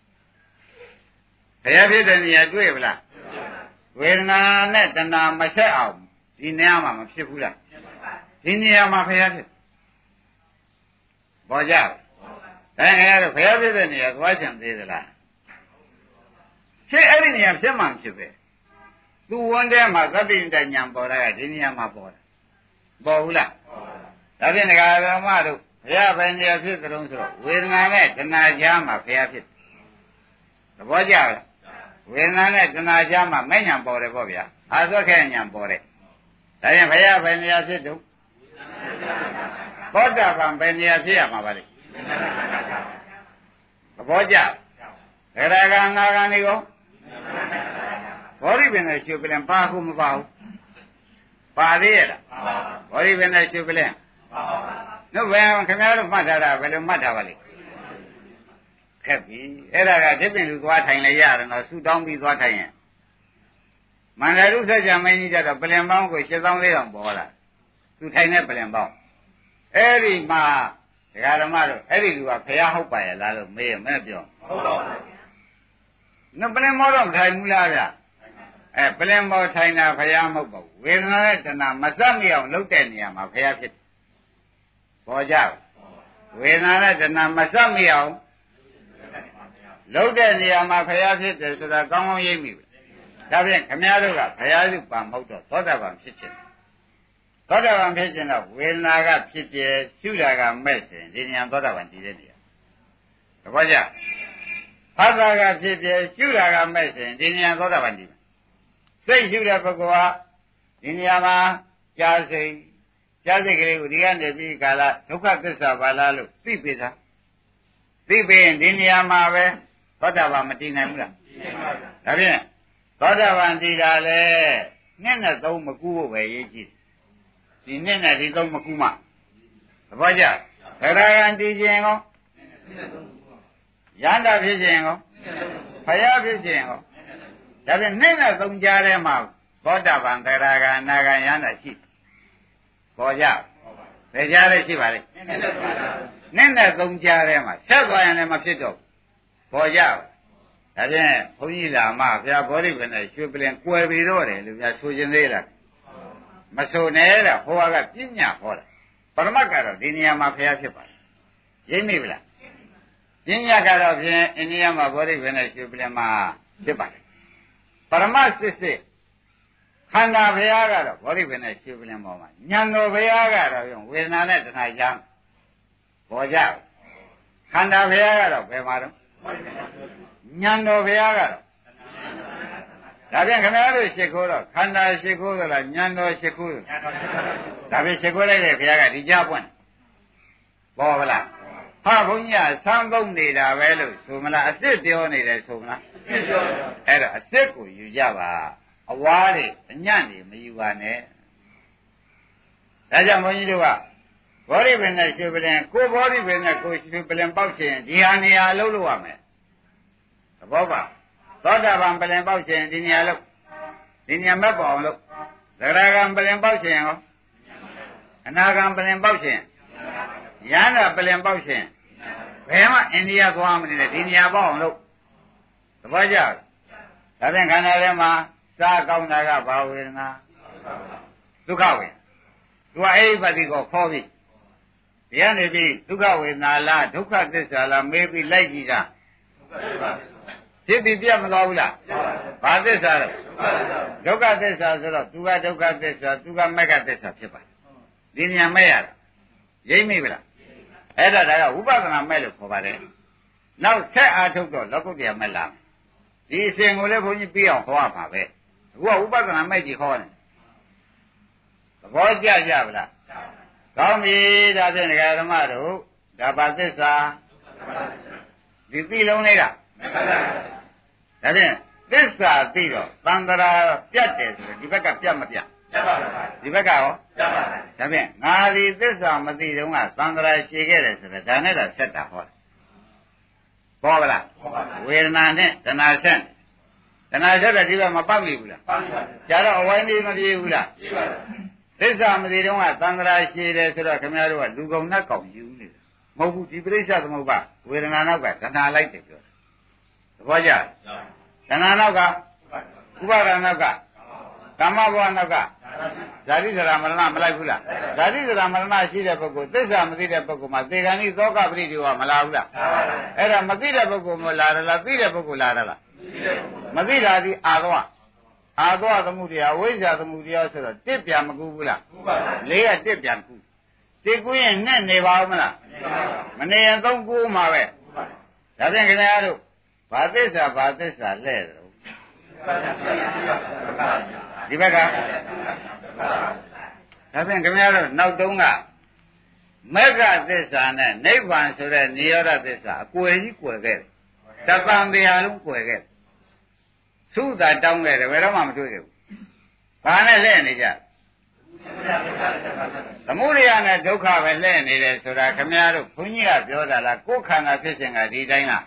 ဖျားဖြစ်တဲ့နေရာတွေ့ဗလားဝေဒနာနဲ့တဏှာမဆက်အောင်ဒီနေရာမှာမဖြစ်ဘူးလားဒီနေရာမှာဖျားဖြစ်ပေါ်ကြဒါအဲ့ဒါဖျားဖြစ်တဲ့နေရာသွားချင်သေးသလားဖြစ်အဲ့ဒီနေရာဖြစ်မှဖြစ်ပဲသူဝန်ထဲမှာသတိတဉာဏ်ပေါ်တာကဒီနေရာမှာပေါ်တာပေါ်ဘူးလားဒါဖြင့်ဒကာဓမ္မတို့ဘုရားပဲနေရာဖြစ်ကြုံဆိုတော့ဝေဒနာနဲ့တဏှာကြားမှာဘုရားဖြစ်သဘောကျလားဝေဒနာနဲ့တဏှာကြားမှာမဲ့ဉာဏ်ပေါ်တယ်ပေါ့ဗျာအာသောခဲဉာဏ်ပေါ်တယ်ဒါဖြင့်ဘုရားပဲနေရာဖြစ်တော့သောတာပန်ပဲနေရာဖြစ်ရမှာပါလေသဘောကျဒဂရကနာဂန်ဒီကောဘောဓိပင်နဲ့ရှုပလင်ပါခုမပါဘူးပါသေးရဲ့လားဘောဓိပင်နဲ့ရှုပလင်နှုတ်ဘယ်ခင်ဗျားတို့မှတ်ထားတာဘယ်လိုမှတ်ထားပါလိမ့်ခက်ပြီအဲ့ဒါကဒီပင်လူသွားထိုင်လေရတယ်နော်ဆူတောင်းပြီးသွားထိုင်ရင်မန္တရုစัจ जा မင်းကြီးကြတော့ပလင်ပေါင်းကိုရှစ်သောင်းလေးတောင်ပေါ်လာသူထိုင်တဲ့ပလင်ပေါင်းအဲ့ဒီမှာဒကာဓမ္မတို့အဲ့ဒီလူကဖျားဟုတ်ပါရဲ့လားလို့မေးရမယ်ပြောဟုတ်ပါဘူးနပလင်မောတော့ထိုင်မှုလားဗျအဲပလင်မောထိုင်တာဖျားမဟုတ်ပါဘူးဝေဒနာနဲ့တဏှာမစက်မအောင်လုပ်တဲ့နေရာမှာဖျားဖြစ်ပေါ်ကြဝေဒနာနဲ့တဏှာမစက်မအောင်လုပ်တဲ့နေရာမှာဖျားဖြစ်တယ်ဆိုတာကောင်းကောင်းရိပ်မိဘူးဒါဖြင့်ခမည်းတော်ကဖျားစုပံမဟုတ်တော့သောတာပန်ဖြစ်ခြင်းသောတာပန်ဖြစ်ခြင်းတော့ဝေဒနာကဖြစ်တယ်ရှုတာကမဲ့ခြင်းဒီဉာဏ်သောတာပန်တည်တဲ့နေရာသဘောကျဖတ်တာကဖြစ်တယ်ရှုတာကမဲ့ခြင်းဒီဉာဏ်သောတာပန်တည်စိတ်ရှုတဲ့ပုဂ္ဂိုလ်ဟာဒီနေရာမှာကြာစိတ်ကြာစိတ်ကလေးကိုဒီကနေပြီးကာလဒုက္ခသစ္စာပါလားလို့သိပြီသားသိပြီရင်ဒီနေရာမှာပဲသောတာပန်မတည်နိုင်ဘူးလားဒါဖြင့်သောတာပန်တည်တာလေနှစ်နဲ့သုံးမကူဖို့ပဲရေးကြည့်ဒီနှစ်နဲ့ဒီသုံးမကူမှသဘောကျသရဂံတည်ခြင်းကောရန္တာဖြစ်ခြင်းကောဖယားဖြစ်ခြင်းကောဒါဖြင့်နှစ်နဲ့သုံးကြားထဲမှာသောတာပန်သရဂံအနာဂံရန္တာရှိပေါ်ကြဘယ်ကြားလဲရှိပါလိမ့်နှစ်နဲ့သုံးကြားထဲမှာဆက်သွားရင်လည်းမဖြစ်တော့ပေါ်ကြဒါဖြင့်ဘုန်းကြီးလာမှဘုရားဘောဓိပင်နဲ့ရွှေပလင်ကွယ်ပြီးတော့တယ်လို့များဆိုခြင်းသေးလားမဆိုနဲ့တဲ့ဟောကပညာဟောတာပရမတ်ကတော့ဒီနေရာမှာဘုရားဖြစ်ပါတယ်ရိပ်မိဗလားပညာကတော့ဖြင့်အိန္ဒိယမှာဗောဓိပင်နဲ့ရွှေပြည်မှာဖြစ်ပါတယ်ပရမတ်စစ်စစ်ခန္ဓာဘုရားကတော့ဗောဓိပင်နဲ့ရွှေပြည်ပေါ်မှာဉာဏ်တော်ဘုရားကတော့ဝေဒနာနဲ့တဏှာချမ်းပေါ်ကြခန္ဓာဘုရားကတော့ဘယ်မှာတော့ဉာဏ်တော်ဘုရားကတော့ဒါပြန်ခင်ဗျားတို့ရှ िख ိုးတော့ခန္ဓာရှ िख ိုးသလားဉာဏ်တော်ရှ िख ိုးဒါပြန်ရှ िख ိုးလိုက်တဲ့ဘုရားကဒီကြားပွင့်ပေါ်ဗလားဟာဘုန်းကြီးကဆန်းသုံးနေတာပဲလို့ဆိုမလားအစ်စ်ပြောနေတယ်ဆိုမလားအစ်စ်ပြောအဲ့တော့အစ်စ်ကိုယူကြပါအဝါးတွေအညံ့တွေမယူပါနဲ့ဒါကြောင့်ဘုန်းကြီးတို့ကဘောဓိပင်နဲ့ရွှေပလင်ကိုဘောဓိပင်နဲ့ကိုရွှေပလင်ပေါက်ခြင်းဒီဟာနေရာအလုပ်လုပ်ရမယ်သဘောပါသောတာပန်ပလင်ပေါက်ခြင်းဒီနေရာလုပ်ဒီနေရာမက်ပေါအောင်လုပ်သရဂံပလင်ပေါက်ခြင်းရောအနာဂံပလင်ပေါက်ခြင်းရဟန္တာပလင်ပေါက်ခြင်းဘယ်မှအိန္ဒိယသွားမနေနဲ့ဒီနေရာပေါအောင်လုပ်သဘောကျဒါဖြင့်ခန္ဓာထဲမှာစားကောင်းတာကဘာဝေဒနာဒုက္ခဝေဒနာသူကအိပတိကိုခေါ်ပြီးဒီကနေပြီးဒုက္ခဝေဒနာလားဒုက္ခသစ္စာလားမေးပြီးလိုက်ကြည့်တာဖြစ်ပြီးပြတ်မသွားဘူးလားဘာသစ္စာလဲဒုက္ခသစ္စာဆိုတော့သူကဒုက္ခသစ္စာသူကမဂ္ဂသစ္စာဖြစ်ပါတယ်ဒီညာမဲ့ရတာရိပ်မိဗလားအဲ့ဒါကဝိပဿနာမဲ့လို့ခေါ်ပါတယ်နောက်ဆက်အားထုတ်တော့လောကုတ္တရာမဲ့လာဒီအစဉ်ကိုလည်းဘုန်းကြီးပြီးအောင်ဟောရမှာပဲအခုကဝိပဿနာမဲ့ကြီးဟောတယ်သဘောကျကြဗလားကောင်းပြီဒါဖြင့်ဒကာဓမ္မတို့ဒါပါသစ္စာဒီသိလုံးလေးကဒါဖြင့်သစ္စာသိတော့သံဃာပြတ်တယ်ဆိုတော့ဒီဘက်ကပြတ်မပြတ်ပြတ်ပါပါဒီဘက်ကရောပြတ်ပါပါဒါဖြင့်ငါဒီသစ္စာမသိတုန်းကသံဃာရှည်ခဲ့တယ်ဆိုတော့ဒါနဲ့တော့ဆက်တာဟောတယ်ပေါ်ပါလားဝေဒနာနဲ့တဏှာဆက်တဏှာဆက်တဲ့ဒီဘက်မပတ်မိဘူးလားပတ်မိပါဘူးကြာတော့အဝိုင်းလေးမပြေဘူးလားပြေပါဘူးသစ္စာမသိတုန်းကသံဃာရှည်တယ်ဆိုတော့ခင်ဗျားတို့ကလူကောင်နဲ့ကောင်ယူနေတယ်မဟုတ်ဘူးဒီပြိဿသမုပ္ပါဝေဒနာနောက်ကတဏှာလိုက်တယ်ပြောတယ်သဘောကျတဏှာနောက်ကဥပါဒနောက်ကကာမဘဝနောက်ကဇာတိဇရာမရဏမလိုက်ဘူးလားဇာတိဇရာမရဏရှိတဲ့ပုဂ္ဂိုလ်သစ္စာမသိတဲ့ပုဂ္ဂိုလ်မှာသေကံဤသောကပရိဒီဝမလာဘူးလားအဲ့ဒါမသိတဲ့ပုဂ္ဂိုလ်မလာရလားသိတဲ့ပုဂ္ဂိုလ်လာရလားမသိတာဒီအာသောအာသောသမှုတရားဝိဇ္ဇာသမှုတရားဆိုတော့တစ်ပြန်မကူဘူးလားကူပါဘူးလေးကတစ်ပြန်ကူတစ်ကူရင်နဲ့နေပါဦးမလားမနေရင်သုံးကူမှာပဲဒါဖြင့်ခင်ဗျားတို့ဘာသစ္စာဘာသစ္စာလဲတော့ဒီဘက်ကဒါဖြင့်ခင်ဗျားတို့နောက်တုန်းကမေဃသစ္စာနဲ့နိဗ္ဗာန်ဆိုတဲ့နိရောဓသစ္စာအကွယ်ကြီးကွယ်ခဲ့တယ်တပံတရားလုံးကွယ်ခဲ့သုသာတောင်းခဲ့တယ်ဘယ်တော့မှမတွေ့ခဲ့ဘူးဘာနဲ့လဲနေကြသမုဒယနဲ့ဒုက္ခပဲလဲနေတယ်ဆိုတာခင်ဗျားတို့ဘုန်းကြီးကပြောတာလားကိုယ်ခန္ဓာဖြစ်စဉ်ကဒီတိုင်းလား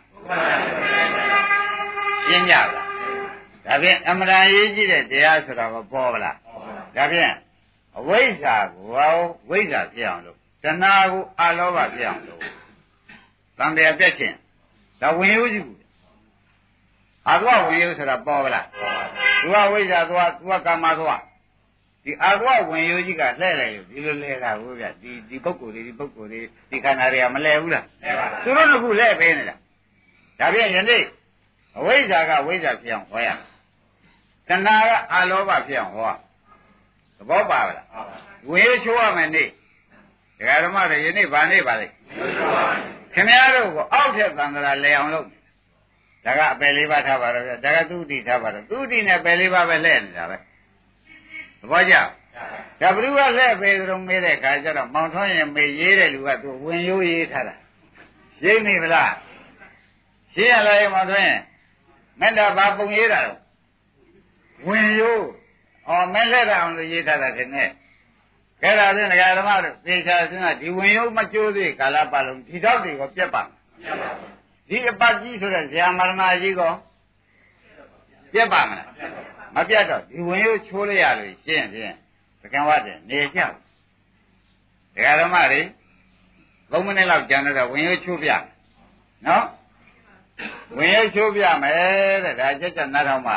ရှင်းကြလားဒါဖြင့်အမှန်တရားရေးကြည့်တဲ့တရားဆိုတာမပေါ်ဘူးလားဒါဖြင့်အဝိဇ္ဇာကိုဝိဇ္ဇာဖြစ်အောင်လို့တဏှာကိုအလောဘဖြစ်အောင်လို့သံတရားပြတ်ခြင်းဒါဝင်ရိုးကြည့်ဘူးအာသဝဝင်ရိုးဆိုတာပေါ်ဘူးလားသူကဝိဇ္ဇာသွားသူကကာမသွားဒီအာသဝဝင်ရိုးကြီးကလှဲ့လိုက်လို့ဒီလိုလဲတာဟုတ်ဗျဒီဒီပုဂ္ဂိုလ်တွေဒီပုဂ္ဂိုလ်တွေဒီခန္ဓာတွေကမလဲဘူးလားလဲပါသူတို့ကလဲပေးနေတာဒါဖြင့်ယနေ့အဝိဇ္ဇာကဝိဇ္ဇာဖြစ်အောင်ဟောရတဏှာကအလောဘဖြစ်အောင်ဟောသဘောပါလားဝေချိုးရမယ်နေ့ဒကာဓမ္မတွေယနေ့ဗာနေပါလေခင်ဗျားတို့ကိုအောက်ထက်သံဃာလဲအောင်လုပ်ဒါကအပယ်လေးပါးထားပါတော့ဗျဒါကသူတိထားပါတော့သူတိနဲ့ပယ်လေးပါးပဲလဲနေတာပဲသဘောကျဒါဘ누구ကလဲပေကြုံမေးတဲ့ခါကျတော့မောင်ထွန်းရင်မေးရေးတဲ့လူကသူဝင်ရိုးရေးထားတာရိပ်နေဗလားရှင်းရလားမောင်ထွန်းရင်မေတ္တာဘာပုံရေးတာတော့ဝင်ရိုးအော်မဲလက်တာအောင်လို့ရေးထားတာခင်နဲ့ကဲဒါဖြင့်ဒကာဓမ္မတို့သေချာစဉ်းစားဒီဝင်ရိုးမကျိုးသေးကာလပတ်လုံးဒီတော့တွေကိုပြတ်ပါဒီအပတ်ကြီးဆိုတဲ့ဇာမရဏကြီးကိုပြတ်ပါမလားမပြတ်တော့ဒီဝင်ရိုးချိုးလိုက်ရလို့ရှင်းဖြင့်သကံဝတ်တယ်နေကြဒကာဓမ္မတွေသုံးမိနစ်လောက်ကြာတော့ဝင်ရိုးချိုးပြနော်ဝင်ရိုးချိုးပြမယ်တဲ့ဒါကြက်ကြက်နားထောင်ပါ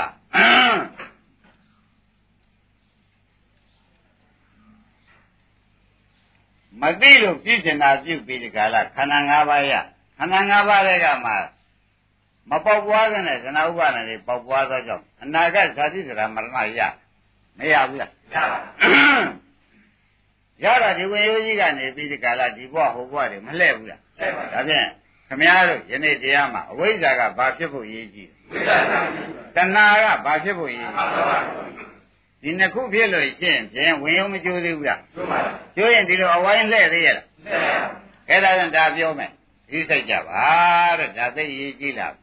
မသိလို့ပြည့်စင်တာပြုတ်ပြီးဒီကလာခန္ဓာ၅ပါးရခန္ဓာ၅ပါးတွေကမှမပေါက်ပွားတဲ့ဇဏဥပါဒနဲ့ပေါက်ပွားသောကြောင့်အနာဂတ်ဇာတိစရာမရဏရမရဘူးလားရပါရတာဒီဝင်ရိုးကြီးကနေပြီးဒီကလာဒီဘဝဟိုဘဝတွေမလှဲ့ဘူးလားလှဲ့ပါဒါဖြင့်ခမည်းတော်ယနေ့တရားမှာအဝိဇ္ဇာကဘာဖြစ်ဖို့ရည်ကြီးတဏှာကဘာဖြစ်ဖို့ရည်ဒီနှစ်ခုဖြစ်လို့ရှင်းဖြင့်ဝင်ရုံမကြိုးသေးဘူးလားကျိုးရင်ဒီလိုအဝိုင်းလှဲ့သေးရလားအဲ့ဒါကြောင့်ဒါပြောမယ်ဒီစိတ်ကြပါတဲ့ဒါသိရည်ကြီးလား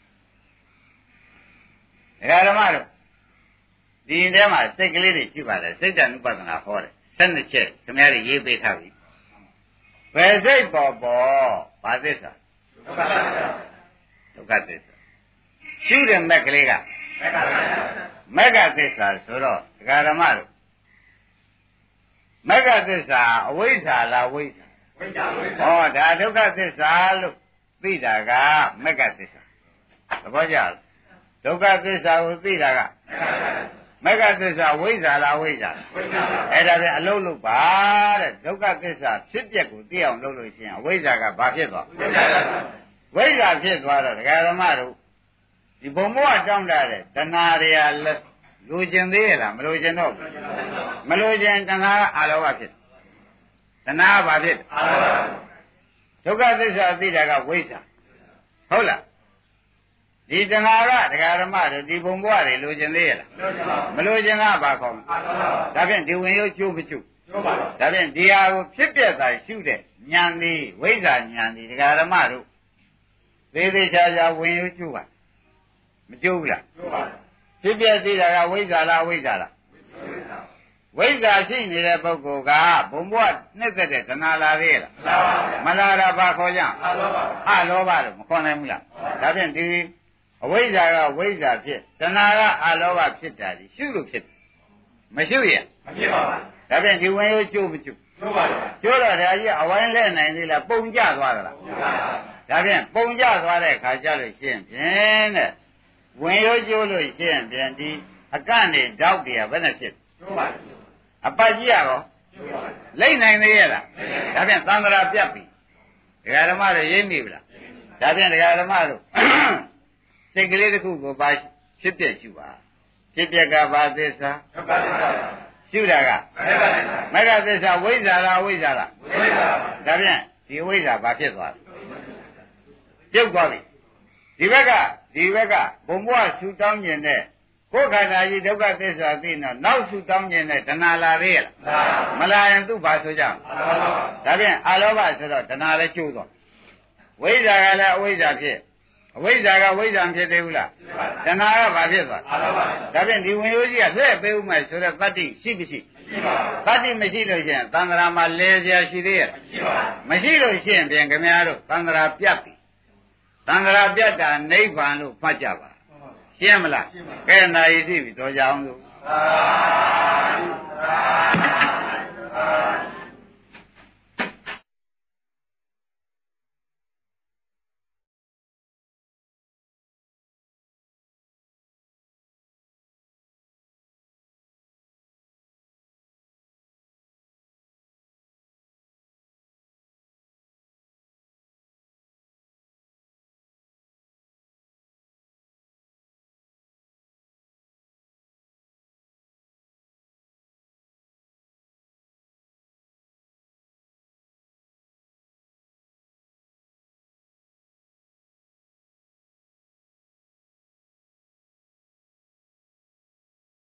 ဒကာဓမ္မတို့ဒီထဲမှာစိတ်ကလေးတွေရှိပါတယ်စိတ်တ ानु ပဒနာဟောတယ်ဆက်နှစ်ချက်ခင်ဗျားတွေရေးပေးထားပြီဘယ်စိတ်ပေါ်ပေါ်ဘာသစ္စာဒုက္ခသစ္စာရှုတဲ့မက်ကလေးကမက္ကသစ္စာဆိုတော့ဒကာဓမ္မတို့မက္ကသစ္စာအဝိဇ္ဇာလားဝိဇ္ဇာဝိဇ္ဇာဝိဇ္ဇာဟောဒါဒုက္ခသစ္စာလို့သိတာကမက္ကသစ္စာသဘောကျလားဒုက္ခသစ္စာကိုသိတာကမက္ကသစ္စာဝိဇ္ဇာလားဝိဇ္ဇာဝိဇ္ဇာအဲ့ဒါပြန်အလုံးလုံးပါတဲ့ဒုက္ခသစ္စာဖြစ်ပျက်ကိုသိအောင်လုပ်လို့ရှိရင်အဝိဇ္ဇာကဘာဖြစ်သွားဝိဇ္ဇာဖြစ်သွားတော့ဒကာဓမ္မတို့ဒီဘုံဘဝတောင်းတတဲ့တဏှာတွေကလိုချင်သေးရလားမလိုချင်တော့ဘူးမလိုချင်တဏှာကအာလောဘဖြစ်တဏှာကဘာဖြစ်အာလောဘဒုက္ခသစ္စာသိတာကဝိဇ္ဇာဟုတ်လားဒီတဏှာကဒကာဓမ္မတို့ဒီဘုံဘဝတွေလိုချင်သေးရလားမလိုချင်တာဘာခေါ်ဒါဖြင့်ဒီဝင်ရုပ်ကျိုးမကျိုးဒါဖြင့်ဒီဟာကိုဖြစ်ပြတာရှုတဲ့ဉာဏ်လေးဝိဇ္ဇာဉာဏ်ဒီဒကာဓမ္မတို့သေးသေးချာချာဝင်ရုပ်ကျိုးပါမကျိုးဘူးလားဖြစ်ပြသေးတာကဝိဇ္ဇာလားဝိဇ္ဇာလားဝိဇ္ဇာရှိနေတဲ့ပုဂ္ဂိုလ်ကဘုံဘဝနှစ်သက်တဲ့တဏှာလာသေးလားမလာတာဘာခေါ်ကြအလောဘလို့မခေါ်နိုင်ဘူးလားဒါဖြင့်ဒီအဝိဇ္ဇာကဝိဇ္ဇာဖြစ်တဏှာကအလောဘဖြစ်တာဒီရှုလို့ဖြစ်မရှုရမဖြစ်ပါဘူးဒါဖြင့်ဒီဝင်ရိုးကျိုးမကျိုးကျိုးပါဘူးကျိုးတော့ဒါကြီးအဝိုင်းလဲနိုင်သေးလားပုံကျသွားသလားဒါဖြင့်ပုံကျသွားတဲ့ခါကျလို့ရှင်းဖြင့်တဲ့ဝင်ရိုးကျိုးလို့ရှင်းဖြင့်ဒီအကန့်နေတောက်တွေကဘယ်နဲ့ဖြစ်ကျိုးပါဘူးအပတ်ကြီးရတော့လိမ့်နိုင်သေးရဲ့လားဒါဖြင့်သံဃာပြတ်ပြီဒကာဓမ္မတို့ရိပ်မိပြီလားဒါဖြင့်ဒကာဓမ္မတို့စိတ်ကလေးတစ်ခုကိုပါဖြစ်ပြရှုပါဖြစ်ပြကဘာသစ္စာဒုက္ခသစ္စာရှုတာကမဂ္ဂသစ္စာဝိဇ္ဇာလားဝိဇ္ဇာလားဝိဇ္ဇာဒါဖြင့်ဒီဝိဇ္ဇာဘာဖြစ်သွားလဲပြုတ်သွားပြီဒီဘက်ကဒီဘက်ကဘုံဘဝဆူတောင်းကျင်တဲ့ကိုယ်ခန္ဓာကြီးဒုက္ခသစ္စာသိတော့နောက်ဆူတောင်းကျင်တဲ့တဏှာလာသေးရလားမလာရင်သူ့ဘာဆိုကြဒါဖြင့်အာလောဘဆိုတော့တဏှာလည်းကျိုးသွားဝိဇ္ဇာကလည်းအဝိဇ္ဇာဖြစ်အဝိဇ္ဇာကဝိဇ္ဇာဖြစ်သေးဘူးလားတဏှာကဘာဖြစ်သွားဒါဖြင့်ဒီဝင်ရိုးကြီးကလှည့်ပေးဦးမယ်ဆိုတော့တတ္တိရှိမရှိတတ္တိမရှိလို့ရှိရင်သံဃာမှာလဲစရာရှိသေးရဲ့မရှိလို့ရှိရင်ပြင်ခင်ဗျားတို့သံဃာပြတ်ပြီသံဃာပြတ်တာနိဗ္ဗာန်လို့မှတ်ကြပါရှင်းမလားကဲနာယီသိပြီတော်ကြအောင်လို့